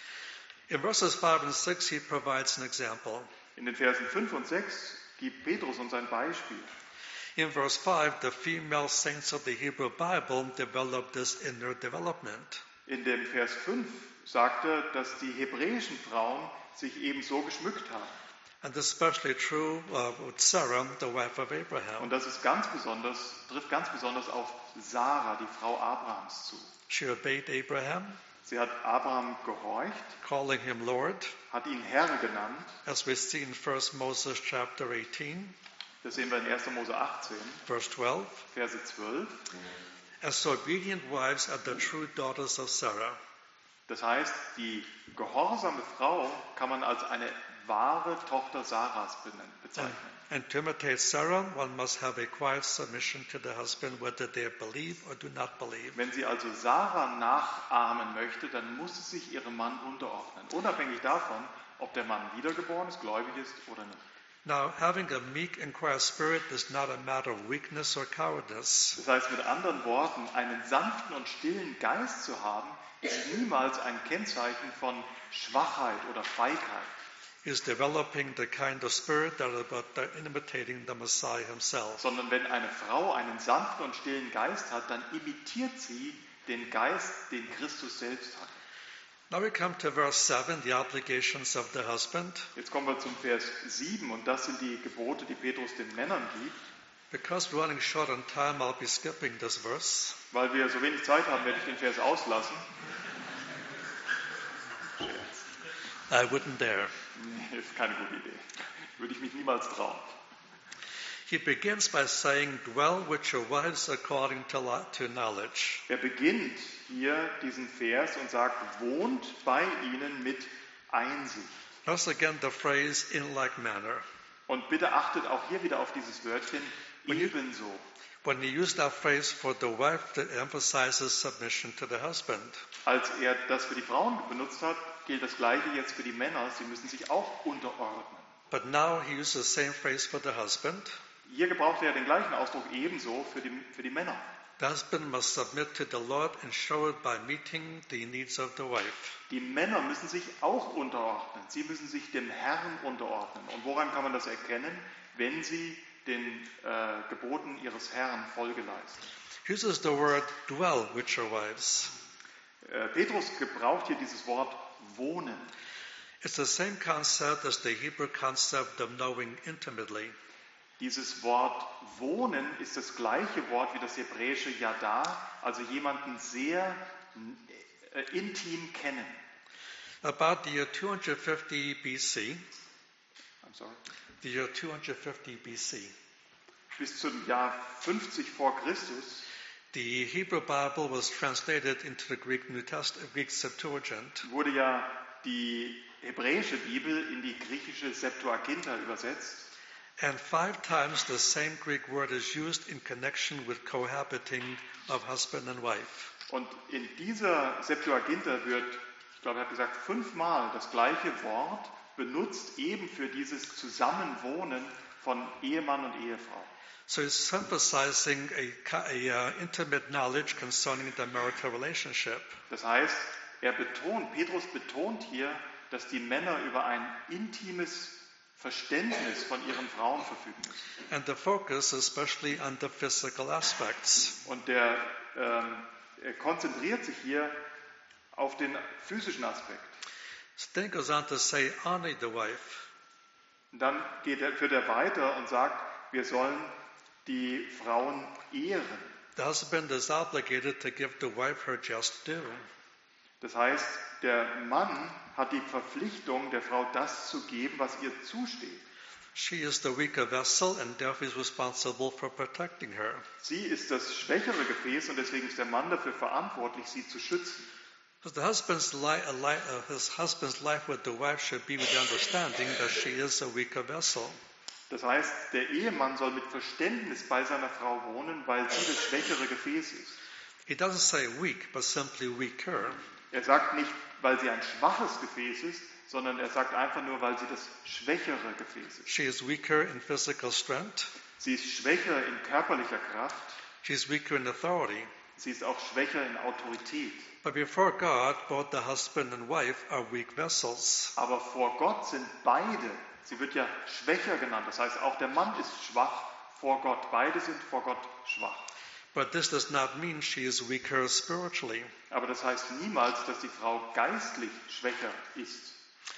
S1: In verses 5 and 6, he provides an example.
S2: In den Versen 5 und 6 gibt Petrus uns ein Beispiel.
S1: In verse 5, the female saints of the Hebrew Bible develop this inner development.
S2: In dem Vers 5 sagt er, dass die hebräischen Frauen sich ebenso geschmückt haben.
S1: And this is especially true with Sarah, the wife of Abraham.
S2: Und das trifft ganz besonders auf Sarah, die Frau Abrahams zu.
S1: She obeyed Abraham,
S2: Sie hat Abraham gehorcht,
S1: calling him Lord,
S2: hat ihn Herr genannt.
S1: as we see in 1 Moses chapter 18,
S2: Das sehen wir in 1. Mose 18,
S1: verse 12.
S2: Verse 12.
S1: As obedient wives are the true daughters of Sarah.
S2: Das heißt, die gehorsame Frau kann man als eine wahre Tochter Sarahs bezeichnen.
S1: And to imitate Sarah, one must have a quiet submission to the husband, whether they believe or do not believe.
S2: Wenn sie also Sarah nachahmen möchte, dann muss sie sich ihrem Mann unterordnen, unabhängig davon, ob der Mann wiedergeboren ist, gläubig ist oder nicht.
S1: Now, having a meek and quiet spirit is not a matter of weakness or cowardice.
S2: Das heißt mit anderen Worten, einen sanften und stillen Geist zu haben, ist niemals ein Kennzeichen von Schwachheit oder Feigheit.
S1: Is developing the kind of spirit that is about imitating the Messiah himself.
S2: Sondern wenn eine Frau einen sanften und stillen Geist hat, dann imitiert sie den Geist, den Christus selbst hat.
S1: Now we come to verse 7, the obligations of the husband.
S2: Jetzt kommen wir zum Vers 7 und das sind die Gebote, die Petrus den Männern gibt.
S1: Because we're running short on time, I'll be skipping this verse.
S2: Weil wir so wenig Zeit haben, werde ich den Vers auslassen.
S1: I wouldn't dare.
S2: Nee, ist keine gute Idee. Würde ich mich niemals trauen.
S1: He begins by saying, dwell with your wives according to knowledge.
S2: Er beginnt hier diesen Vers und sagt, wohnt bei ihnen mit Einsicht.
S1: Notice again the phrase, in like manner.
S2: Und bitte achtet auch hier wieder auf dieses Wörtchen, ebenso.
S1: When he used that phrase for the wife, it emphasizes submission to the husband.
S2: Als er das für die Frauen benutzt hat, gilt das Gleiche jetzt für die Männer. Sie müssen sich auch unterordnen.
S1: But now he uses the same phrase for the husband.
S2: Hier gebraucht er den gleichen Ausdruck ebenso für die Männer.
S1: The husband must submit to the Lord and show it by meeting the needs of the wife.
S2: Die Männer müssen sich auch unterordnen. Sie müssen sich dem Herrn unterordnen. Und woran kann man das erkennen? Wenn sie den Geboten ihres Herrn Folge leisten.
S1: He uses the word dwell with your wives.
S2: Petrus gebraucht hier dieses Wort wohnen.
S1: It's the same concept as the Hebrew concept of knowing intimately.
S2: Dieses Wort wohnen ist das gleiche Wort wie das hebräische Yada, also jemanden sehr intim kennen.
S1: About the year 250 BC,
S2: I'm sorry.
S1: the year 250 BC,
S2: bis zum Jahr 50 vor Christus
S1: the Hebrew Bible was translated into the Greek Septuagint.
S2: wurde ja die hebräische Bibel in die griechische Septuaginta übersetzt.
S1: And 5 times the same Greek word is used in connection with cohabiting of husband and wife.
S2: Und in dieser Septuaginta wird, ich glaube, er hat gesagt, 5-mal das gleiche Wort benutzt, eben für dieses Zusammenwohnen von Ehemann und Ehefrau.
S1: So it's emphasizing a intimate knowledge concerning the marital relationship.
S2: Das heißt, Petrus betont hier, dass die Männer über ein intimes Verständnis von ihren Frauen verfügen müssen.
S1: And the focus especially on the physical aspects.
S2: Und er konzentriert sich hier auf den physischen Aspekt.
S1: So then he goes on to say, honor the wife.
S2: Und dann führt er weiter und sagt, wir sollen die Frauen ehren.
S1: The husband is obligated to give the wife her just due.
S2: Das heißt, der Mann hat die Verpflichtung, der Frau das zu geben, was ihr zusteht.
S1: She is the weaker vessel and therefore is responsible for protecting her.
S2: Sie ist das schwächere Gefäß und deswegen ist der Mann dafür verantwortlich, sie zu schützen.
S1: Because his husband's life with the wife should be with the understanding that she is a weaker vessel.
S2: Das heißt, der Ehemann soll mit Verständnis bei seiner Frau wohnen, weil sie das schwächere Gefäß ist.
S1: He doesn't say weak, but simply weaker.
S2: Er sagt nicht, weil sie ein schwaches Gefäß ist, sondern er sagt einfach nur, weil sie das schwächere Gefäß ist.
S1: She is weaker in physical strength.
S2: Sie ist schwächer in körperlicher Kraft.
S1: She is weaker in authority.
S2: Sie ist auch schwächer in Autorität.
S1: But before God, both the husband and wife are weak vessels.
S2: Aber vor Gott sind beide, sie wird ja schwächer genannt, das heißt auch der Mann ist schwach vor Gott. Beide sind vor Gott schwach.
S1: But this does not mean she is weaker spiritually.
S2: Aber das heißt niemals, dass die Frau geistlich schwächer ist.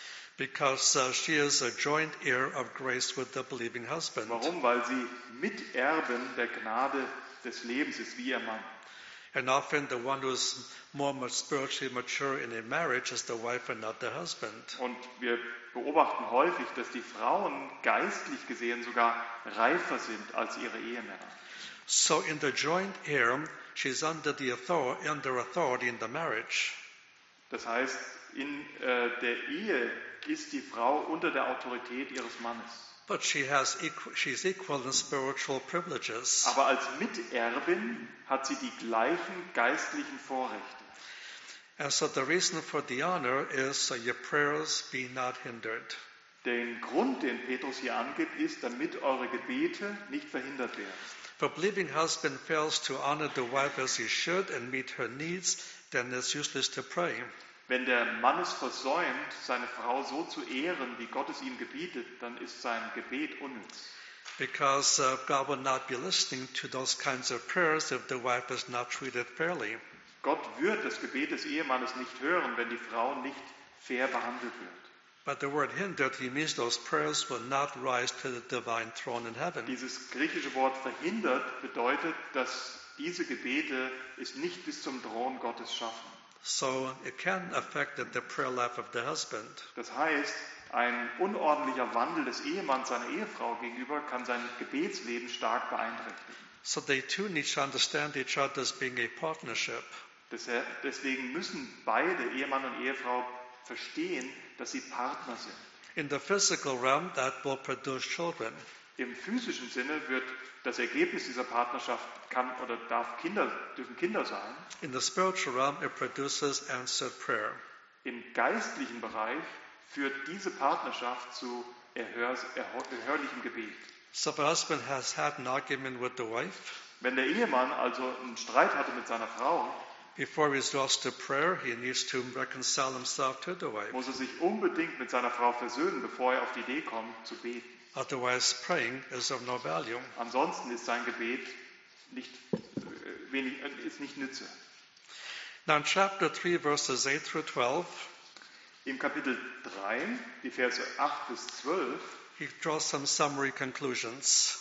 S1: Because she is a joint heir of grace with the believing husband.
S2: Warum? Weil sie Miterben der Gnade des Lebens ist, wie ihr Mann.
S1: And often the one who is more spiritually mature in a marriage is the wife and not the husband.
S2: Und wir beobachten häufig, dass die Frauen geistlich gesehen sogar reifer sind als ihre Ehemänner.
S1: So in the joint heir, she's under authority in the marriage.
S2: Das heißt, in der Ehe ist die Frau unter der Autorität ihres Mannes.
S1: But she's equal in spiritual privileges.
S2: Aber als Miterbin hat sie die gleichen geistlichen Vorrechte.
S1: And so the reason for the honor is so your prayers be not hindered.
S2: Den Grund, den Petrus hier angibt, ist, damit eure Gebete nicht verhindert werden.
S1: If a believing husband fails to honor the wife as he should and meet her needs, then it's useless to pray.
S2: Wenn der Mann es versäumt, seine Frau so zu ehren, wie Gott es ihm gebietet, dann ist sein Gebet unnütz.
S1: Because God will not be listening to those kinds of prayers if the wife is not treated fairly.
S2: Gott wird das Gebet des Ehemannes nicht hören, wenn die Frau nicht fair behandelt wird.
S1: But the word hindered, he means those prayers will not rise to the divine throne in heaven.
S2: Dieses griechische Wort verhindert bedeutet, dass diese Gebete es nicht bis zum Thron Gottes schaffen.
S1: So it can affect the prayer life of the husband.
S2: Das heißt, ein unordentlicher Wandel des Ehemanns seiner Ehefrau gegenüber kann sein Gebetsleben stark beeinträchtigen.
S1: So they too need to understand each other as being a partnership.
S2: Deswegen müssen beide, Ehemann und Ehefrau, verstehen, dass sie Partner sind.
S1: In the physical realm, that will produce children.
S2: Im physischen Sinne wird das Ergebnis dieser Partnerschaft dürfen Kinder sein.
S1: In the spiritual realm, it produces answered prayer.
S2: Im geistlichen Bereich führt diese Partnerschaft zu erhörlichem Gebet.
S1: So if a husband has had an argument with the wife,
S2: wenn der Ehemann also einen Streit hatte mit seiner Frau,
S1: before he resorts to prayer, he needs to reconcile himself to the wife.
S2: Muss er sich unbedingt mit seiner Frau versöhnen, bevor er auf die Idee kommt, zu beten.
S1: Otherwise, praying is of no value.
S2: Ansonsten ist sein Gebet nicht nütze.
S1: Now in chapter 3, verses 8 through 12,
S2: im Kapitel 3, die Verse 8 bis 12,
S1: he draws some summary conclusions.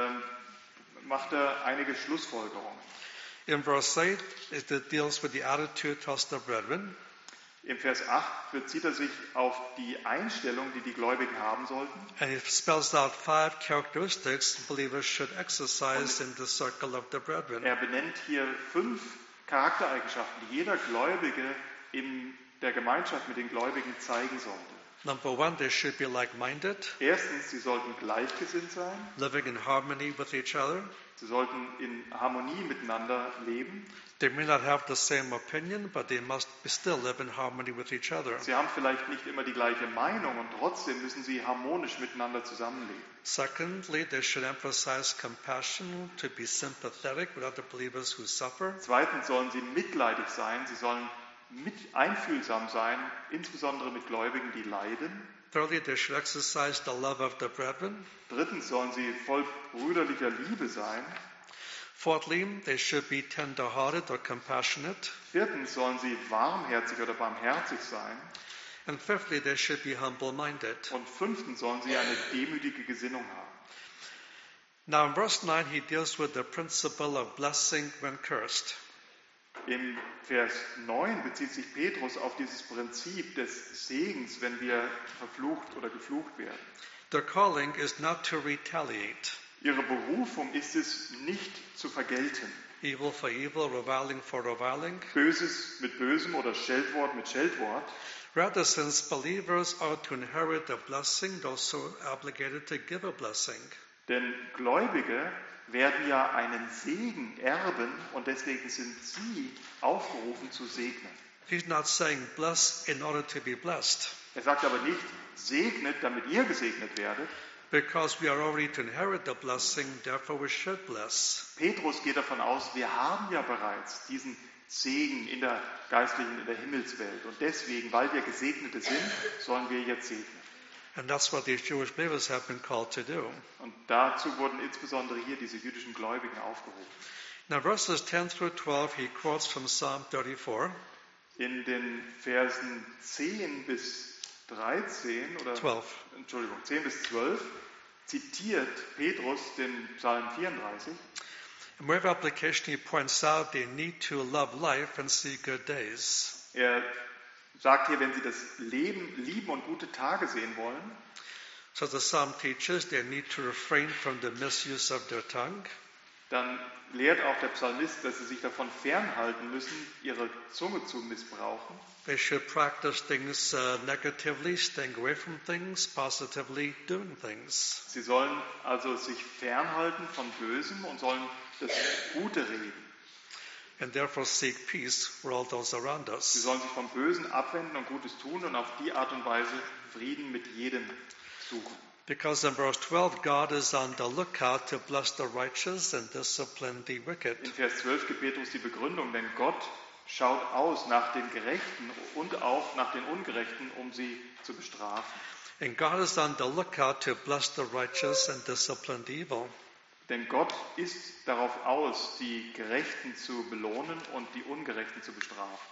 S2: Macht er einige Schlussfolgerungen.
S1: In verse 8, it deals with the attitude towards the brethren.
S2: Im Vers 8 bezieht er sich auf die Einstellung, die die Gläubigen haben sollten.
S1: And it spells out 5 characteristics believers should exercise in the circle of the brethren.
S2: Er benennt hier 5 Charaktereigenschaften, die jeder Gläubige in der Gemeinschaft mit den Gläubigen zeigen sollte.
S1: Number 1, they should be like-minded,
S2: Erstens, sie sollten gleichgesinnt sein.
S1: living in harmony with each other.
S2: Sie sollten in Harmonie miteinander leben.
S1: They may not have the same opinion, but they must still live in harmony with each other.
S2: Sie haben vielleicht nicht immer die gleiche Meinung und trotzdem müssen sie harmonisch miteinander zusammenleben.
S1: Secondly, they should emphasize compassion, to be sympathetic with other believers who suffer.
S2: Zweitens sollen sie mitleidig sein. Sie sollen einfühlsam sein, insbesondere mit Gläubigen, die leiden.
S1: Thirdly, they should exercise the love of the brethren.
S2: Drittens sollen sie voll brüderlicher Liebe sein.
S1: Fourthly, they should be tender-hearted or compassionate.
S2: Viertens sollen sie warmherzig oder barmherzig sein.
S1: And fifthly, they should be humble-minded.
S2: Und fünftens sollen sie eine demütige Gesinnung haben.
S1: Now in verse 9, he deals with the principle of blessing when cursed.
S2: Im Vers 9 bezieht sich Petrus auf dieses Prinzip des Segens, wenn wir verflucht oder geflucht werden.
S1: Their calling is not to retaliate.
S2: Ihre Berufung ist es, nicht zu vergelten.
S1: Evil for evil, reviling for reviling.
S2: Böses mit Bösem oder Scheldwort mit Scheldwort.
S1: Rather, since believers are to inherit a blessing, they're also obligated to give a blessing.
S2: Denn Gläubige werden ja einen Segen erben und deswegen sind sie aufgerufen zu segnen.
S1: He's not saying bless in order to be blessed,
S2: Er sagt aber nicht, segnet, damit ihr gesegnet werdet.
S1: because we are already to inherit the blessing, therefore we should bless.
S2: Petrus geht davon aus, wir haben ja bereits diesen Segen in der geistlichen, in der Himmelswelt. Und deswegen, weil wir Gesegnete sind, sollen wir jetzt segnen.
S1: And that's what these Jewish believers have been called to do.
S2: Und dazu wurden insbesondere hier diese jüdischen Gläubigen aufgerufen.
S1: Now verses 10 through 12, he quotes from Psalm 34.
S2: In den Versen 10 bis 13 oder
S1: 12.
S2: 10 bis 12 zitiert Petrus den Psalm 34.
S1: In way of application, he points out they need to love life and see good days.
S2: Er sagt hier, wenn sie das Leben lieben und gute Tage sehen wollen,
S1: So the psalm teaches they need to refrain from the misuse of their tongue.
S2: dann lehrt auch der Psalmist, dass sie sich davon fernhalten müssen, ihre Zunge zu missbrauchen.
S1: They should practice things negatively, staying away from things, positively doing things.
S2: Sie sollen also sich fernhalten von Bösem und sollen das Gute reden.
S1: And therefore seek peace for all those around
S2: Sie
S1: us.
S2: sollen sich vom Bösen abwenden und Gutes tun und auf die Art und Weise Frieden mit jedem suchen.
S1: Because in verse 12, God is on the lookout to bless the righteous and discipline the wicked.
S2: In Vers 12 gibt Petrus die Begründung, denn Gott schaut aus nach den Gerechten und auch nach den Ungerechten, um sie zu bestrafen.
S1: And God is on the lookout to bless the righteous and discipline the evil.
S2: Denn Gott ist darauf aus, die Gerechten zu belohnen und die Ungerechten zu bestrafen.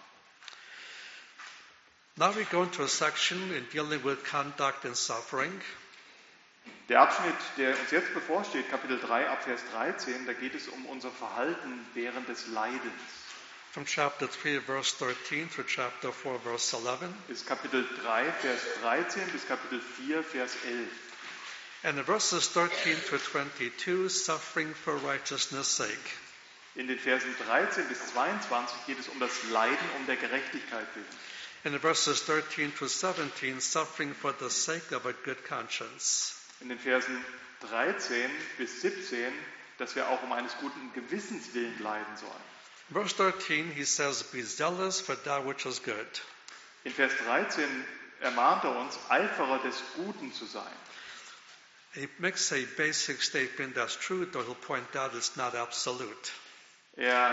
S1: Now we go into a section in dealing with conduct and suffering.
S2: Der Abschnitt, der uns jetzt bevorsteht, Kapitel 3 ab Vers 13, da geht es um unser Verhalten während des Leidens.
S1: From chapter 3, verse 13 through chapter 4, verse 11.
S2: Ist Kapitel 3, Vers 13 bis Kapitel 4, Vers 11.
S1: And in verses 13 through 22, suffering for righteousness' sake.
S2: In den Versen 13 bis 22 geht es um das Leiden um der Gerechtigkeit willen.
S1: And in verses 13 through 17, suffering for the sake of a good conscience.
S2: In den Versen 13 bis 17, dass wir auch um eines guten Gewissens willen leiden sollen.
S1: Verse 13, he says, be zealous for that which is good.
S2: In Vers 13 ermahnt er uns, Eiferer des Guten zu sein.
S1: He makes a basic statement that's true, though he'll point out it's not absolute.
S2: Er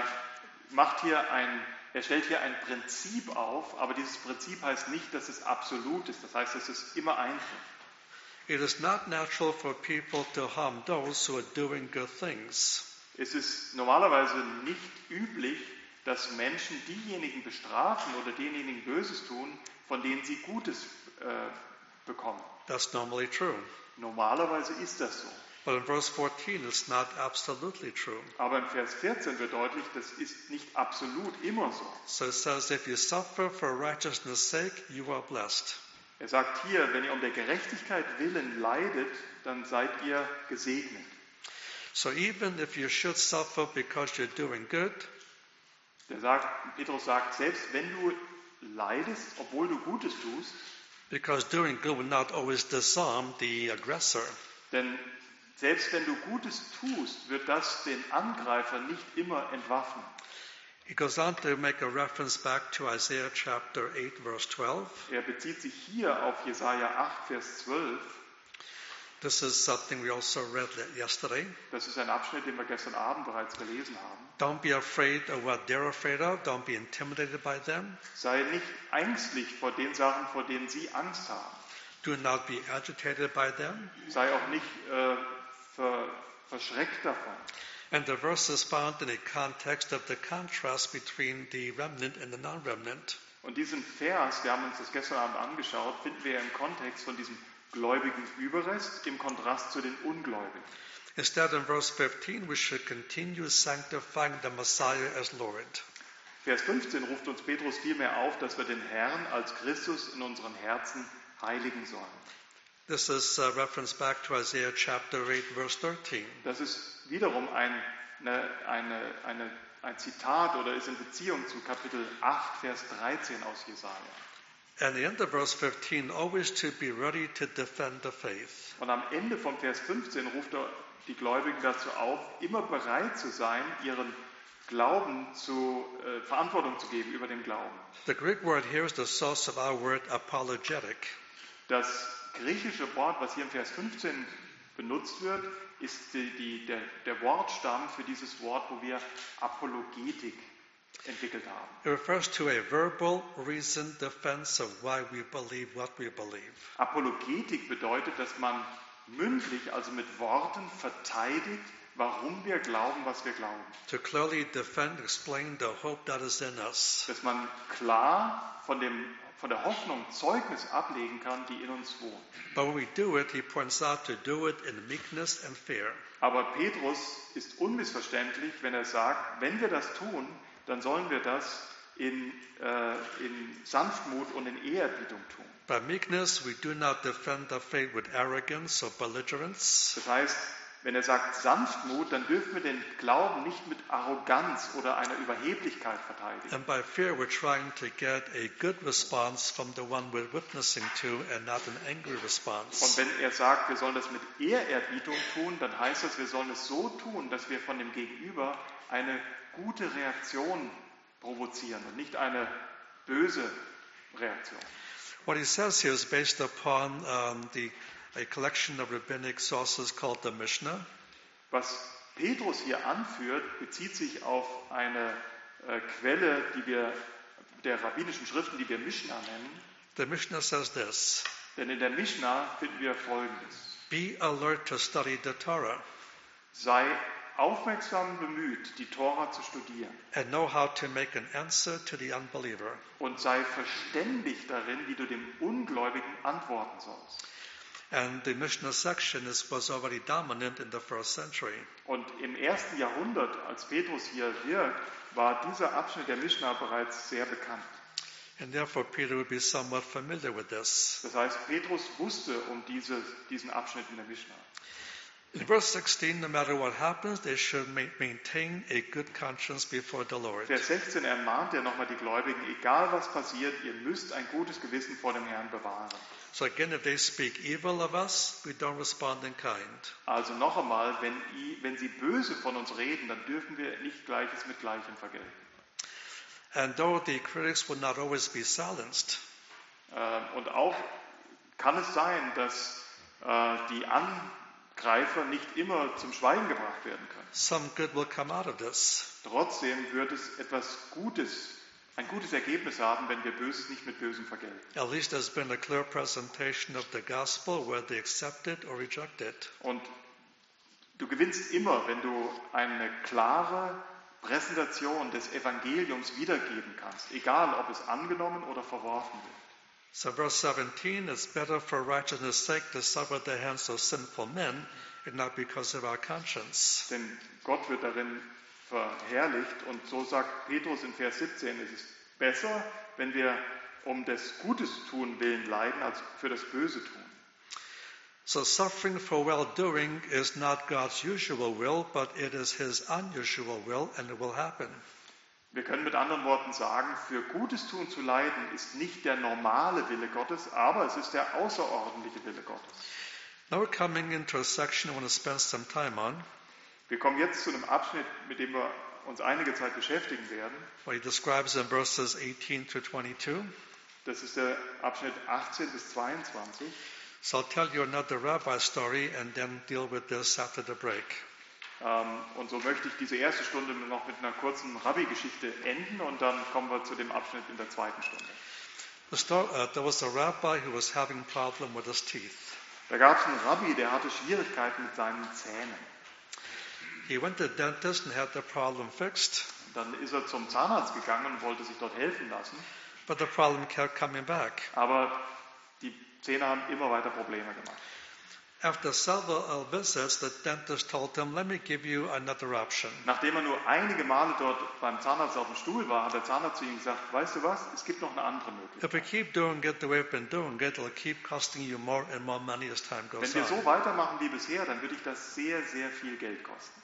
S2: stellt hier ein Prinzip auf, aber dieses Prinzip heißt nicht, dass es absolut ist. Das heißt, dass es immer eintrifft.
S1: It is not natural for people to harm those who are doing good things.
S2: Es ist normalerweise nicht üblich, dass Menschen diejenigen bestrafen oder denjenigen Böses tun, von denen sie Gutes bekommen.
S1: That's normally true.
S2: Normalerweise ist das so.
S1: But in verse 14, it's not absolutely true.
S2: Aber im Vers 14 wird deutlich, das ist nicht absolut immer so.
S1: So it says, if you suffer for righteousness' sake, you are blessed.
S2: Er sagt hier, wenn ihr um der Gerechtigkeit willen leidet, dann seid ihr gesegnet.
S1: So even if you should suffer because you're doing good,
S2: Petrus sagt, selbst wenn du leidest, obwohl du Gutes tust,
S1: because doing good will not always disarm the aggressor.
S2: denn selbst wenn du Gutes tust, wird das den Angreifer nicht immer entwaffnen.
S1: He goes on to make a reference back to Isaiah chapter 8, verse 12.
S2: Er bezieht sich hier auf Jesaja 8, Vers 12.
S1: This is something we also read yesterday.
S2: Das ist ein Abschnitt, den wir gestern Abend bereits gelesen haben.
S1: Don't be afraid of what they're afraid of. Don't be intimidated by them.
S2: Sei nicht ängstlich vor den Sachen, vor denen sie Angst haben.
S1: Do not be agitated by them.
S2: Sei auch nicht verschreckt davon.
S1: And the verse is found in a context of the contrast between the remnant and the non-remnant.
S2: Und diesen Vers, wir haben uns das gestern Abend angeschaut, finden wir im Kontext von diesem gläubigen Überrest im Kontrast zu den Ungläubigen.
S1: Instead, in verse 15, we should continue sanctifying the Messiah as Lord.
S2: Vers 15 ruft uns Petrus vielmehr auf, dass wir den Herrn als Christus in unseren Herzen heiligen sollen.
S1: This is a reference back to Isaiah chapter 8, verse 13.
S2: Das ist wiederum ein Zitat oder ist in Beziehung zu Kapitel 8, Vers 13 aus Jesaja.
S1: And the end of verse 15, always to be ready to defend the faith.
S2: Und am Ende vom Vers 15 ruft er die Gläubigen dazu auf, immer bereit zu sein, ihren Glauben Verantwortung zu geben über den Glauben.
S1: The Greek word here is the source of our word apologetic.
S2: Das griechische Wort, was hier im Vers 15 benutzt wird, ist der Wortstamm für dieses Wort, wo wir Apologetik entwickelt haben.
S1: It refers to a verbal, reasoned defense of why we believe what we believe.
S2: Apologetik bedeutet, dass man mündlich, also mit Worten verteidigt, warum wir glauben, was wir glauben.
S1: To clearly defend, explain the hope that is in us.
S2: Dass man klar von der Hoffnung Zeugnis ablegen kann, die in uns wohnt.
S1: But when we do it, he points out to do it in meekness and fear.
S2: Aber Petrus ist unmissverständlich, wenn er sagt, wenn wir das tun, dann sollen wir das in Sanftmut und in Ehrerbietung tun.
S1: By meekness, we do not defend the faith with arrogance or belligerence.
S2: Das heißt, wenn er sagt Sanftmut, dann dürfen wir den Glauben nicht mit Arroganz oder einer Überheblichkeit verteidigen.
S1: And by fear, we're trying to get a good response from the one we're witnessing to and not an angry response.
S2: Und wenn er sagt, wir sollen das mit Ehrerbietung tun, dann heißt das, wir sollen es so tun, dass wir von dem Gegenüber eine gute Reaktion provozieren und nicht eine böse Reaktion.
S1: What he says here is based upon a collection of rabbinic sources called the Mishnah.
S2: Was Petrus hier anführt, bezieht sich auf eine Quelle, der rabbinischen Schriften, die wir Mishnah nennen.
S1: The Mishnah says this.
S2: Denn in der Mishnah finden wir Folgendes.
S1: Be alert to study the Torah.
S2: Sei aufmerksam bemüht, die Tora zu studieren.
S1: And know how to make an answer to the unbeliever.
S2: Und sei verständig darin, wie du dem Ungläubigen antworten sollst.
S1: And the Mishnah section was already dominant in the first century.
S2: Und im ersten Jahrhundert, als Petrus hier wirkt, war dieser Abschnitt der Mishnah bereits sehr bekannt.
S1: And therefore Peter would be somewhat familiar with this.
S2: Das heißt, Petrus wusste um diesen Abschnitt in der Mishnah.
S1: In verse 16, no matter what happens, they should maintain a good conscience before the Lord.
S2: Vers 16 ermahnt er nochmal die Gläubigen, egal was passiert, ihr müsst ein gutes Gewissen vor dem Herrn bewahren.
S1: So again, if they speak evil of us, we don't respond in kind.
S2: Also noch einmal, wenn sie böse von uns reden, dann dürfen wir nicht Gleiches mit Gleichem vergelten.
S1: And though the critics will not always be silenced,
S2: und auch kann es sein, dass die Angreifer nicht immer zum Schweigen gebracht werden können.
S1: some good will come out of this.
S2: Trotzdem wird es ein gutes Ergebnis haben, wenn wir Böses nicht mit Bösem vergelten.
S1: At least there's been a clear presentation of the gospel, whether they accept it or reject it.
S2: Und du gewinnst immer, wenn du eine klare Präsentation des Evangeliums wiedergeben kannst, egal ob es angenommen oder verworfen wird.
S1: So verse 17, it's better for righteousness' sake to suffer at the hands of sinful men and not because of our conscience.
S2: Denn Gott wird darin verherrlicht. Und so sagt Petrus in Vers 17, es ist besser, wenn wir um des Gutes tun willen leiden, als für das Böse tun.
S1: So suffering for well-doing is not God's usual will, but it is his unusual will, and it will happen.
S2: Wir können mit anderen Worten sagen, für Gutes tun zu leiden ist nicht der normale Wille Gottes, aber es ist der außerordentliche Wille Gottes.
S1: Now we're coming into a section I want to spend some time on,
S2: Wir kommen jetzt zu einem Abschnitt, mit dem wir uns einige Zeit beschäftigen werden.
S1: what he describes in verses 18 to 22.
S2: Das ist der Abschnitt 18 bis 22.
S1: So I'll tell you another rabbi story and then deal with this after the break.
S2: Und so möchte ich diese erste Stunde noch mit einer kurzen Rabbi-Geschichte enden und dann kommen wir zu dem Abschnitt in der zweiten Stunde.
S1: There was a rabbi who was having a problem with his teeth.
S2: Da gab es einen Rabbi, der hatte Schwierigkeiten mit seinen Zähnen.
S1: He went to the dentist and had the problem fixed,
S2: Und dann ist er zum Zahnarzt gegangen und wollte sich dort helfen lassen.
S1: but the problem kept coming back.
S2: Aber die Zähne haben immer weiter Probleme gemacht.
S1: After several visits, the dentist told him, let me give you another option.
S2: Nachdem er nur einige Male dort beim Zahnarzt auf dem Stuhl war, hat der Zahnarzt zu ihm gesagt, weißt du was, es gibt noch eine andere Möglichkeit.
S1: If we keep doing it the way we've been doing it, it'll keep costing you more and more money as time
S2: Wenn
S1: goes
S2: wir so
S1: on.
S2: weitermachen wie bisher, dann würde ich das sehr, sehr viel Geld kosten.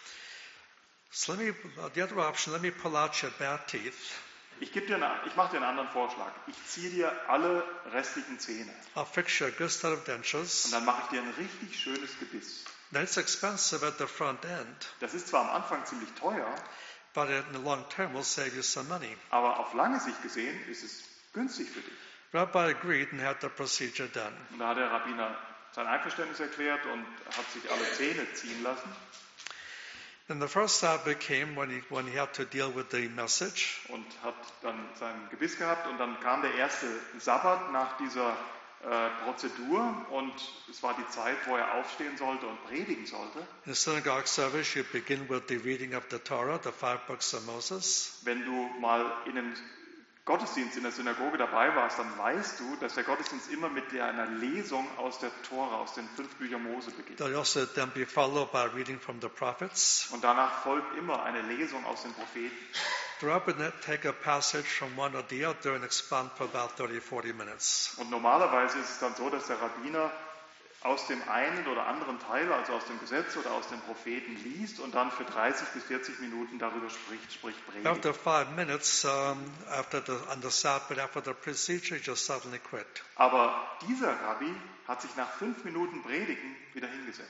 S1: So the other option, let me pull out your bad teeth.
S2: Ich mache dir einen anderen Vorschlag. Ich ziehe dir alle restlichen Zähne
S1: I'll fix you a good set of
S2: und
S1: dentures.
S2: dann mache ich dir ein richtig schönes Gebiss.
S1: Now it's expensive at the front end,
S2: Das ist zwar am Anfang ziemlich teuer,
S1: but in the long term will save you some money.
S2: aber auf lange Sicht gesehen ist es günstig für dich.
S1: Rabbi agreed and had the procedure done.
S2: Und da hat der Rabbiner sein Einverständnis erklärt und hat sich alle Zähne ziehen lassen.
S1: Then the first Sabbath came when he had to deal with the message.
S2: Und hat dann sein Gebiss gehabt und dann kam der erste Sabbat nach dieser Prozedur und es war die Zeit, wo er aufstehen sollte und predigen sollte.
S1: In the synagogue service, you begin with the reading of the Torah, the 5 books of Moses.
S2: Wenn du mal in einem Gottesdienst in der Synagoge dabei warst, dann weißt du, dass der Gottesdienst immer mit einer Lesung aus der Tora, aus den 5 Büchern Mose beginnt.
S1: They'll also then be followed by reading from the prophets.
S2: Und danach folgt immer eine Lesung aus den Propheten.
S1: The rabbi would take a passage from one or the other and expound for about 30-40 minutes.
S2: Und normalerweise ist es dann so, dass der Rabbiner aus dem einen oder anderen Teil, also aus dem Gesetz oder aus den Propheten liest und dann für 30 bis 40 Minuten darüber spricht predigt.
S1: After 5 minutes, on the Sabbath, after the procedure, he just suddenly quit.
S2: Aber dieser Rabbi hat sich nach 5 Minuten Predigen wieder hingesetzt.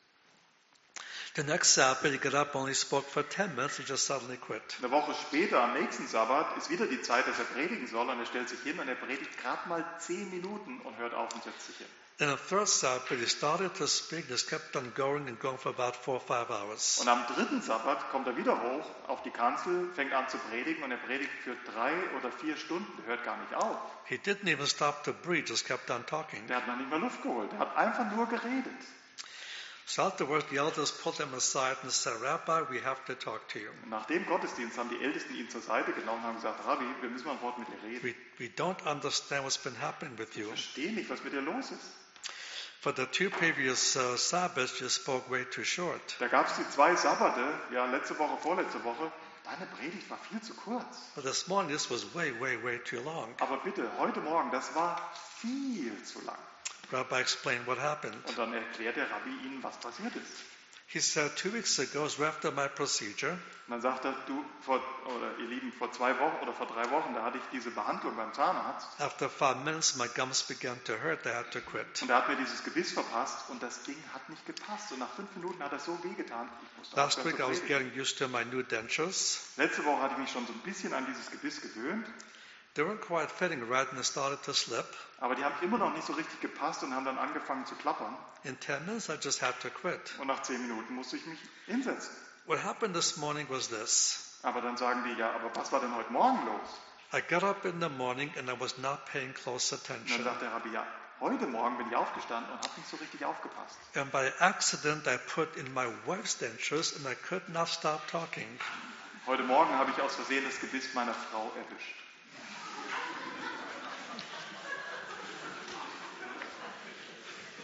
S1: The next Sabbath, he got up, only spoke for 10 minutes, he just suddenly quit.
S2: Eine Woche später, am nächsten Sabbat, ist wieder die Zeit, dass er predigen soll und er stellt sich hin und er predigt gerade mal 10 Minuten und hört auf und setzt sich hin.
S1: Then the third Sabbath, he started to speak, just kept on going and going for about 4 or 5 hours.
S2: Und am dritten Sabbat kommt er wieder hoch auf die Kanzel, fängt an zu predigen und er predigt für 3 oder 4 Stunden, hört gar nicht auf.
S1: He didn't even stop to breathe, just kept on talking.
S2: Der hat noch nicht mal Luft geholt, der hat einfach nur geredet.
S1: So afterwards, the elders pulled him aside and said, Rabbi, we have to talk to you.
S2: Und nach dem Gottesdienst haben die Ältesten ihn zur Seite genommen und haben gesagt, Rabbi, wir müssen mal ein Wort mit dir reden.
S1: We don't understand what's been happening with you.
S2: Ich verstehe nicht, was mit dir los ist.
S1: For the 2 previous Sabbaths, you spoke way too short.
S2: Da gab es die 2 Sabbate, ja letzte Woche, vorletzte Woche. Deine Predigt war viel zu kurz.
S1: But this morning, this was way too long.
S2: Aber bitte, heute Morgen, das war viel zu lang.
S1: Rabbi explained what happened.
S2: Und dann erklärt der Rabbi ihnen, was passiert ist.
S1: He said, 2 weeks ago, after my procedure,
S2: Und dann sagt er, ihr Lieben, vor 2 Wochen oder vor 3 Wochen, da hatte ich diese Behandlung beim Zahnarzt.
S1: after 5 minutes, my gums began to hurt. I had to quit.
S2: Und er hat mir dieses Gebiss verpasst und das Ding hat nicht gepasst. Und nach 5 Minuten hat er so wehgetan, ich musste
S1: Last
S2: aufhören
S1: week, I
S2: zu
S1: was
S2: predigen.
S1: getting used to my new dentures.
S2: Letzte Woche hatte ich mich schon so ein bisschen an dieses Gebiss gewöhnt,
S1: They weren't quite fitting right, and they started to slip.
S2: aber die haben immer noch nicht so richtig gepasst und haben dann angefangen zu klappern.
S1: In 10 minutes, I just had to quit.
S2: Und nach 10 Minuten musste ich mich hinsetzen.
S1: What happened this morning was this.
S2: Aber dann sagen die, ja, aber was war denn heute Morgen los?
S1: I got up in the morning and I was not paying close
S2: Und dann
S1: attention.
S2: sagt der Rabbi, ja, heute Morgen bin ich aufgestanden und habe nicht so richtig aufgepasst.
S1: And by accident, I put in my wife's dentures and I could not stop talking.
S2: Heute Morgen habe ich aus Versehen das Gebiss meiner Frau erwischt.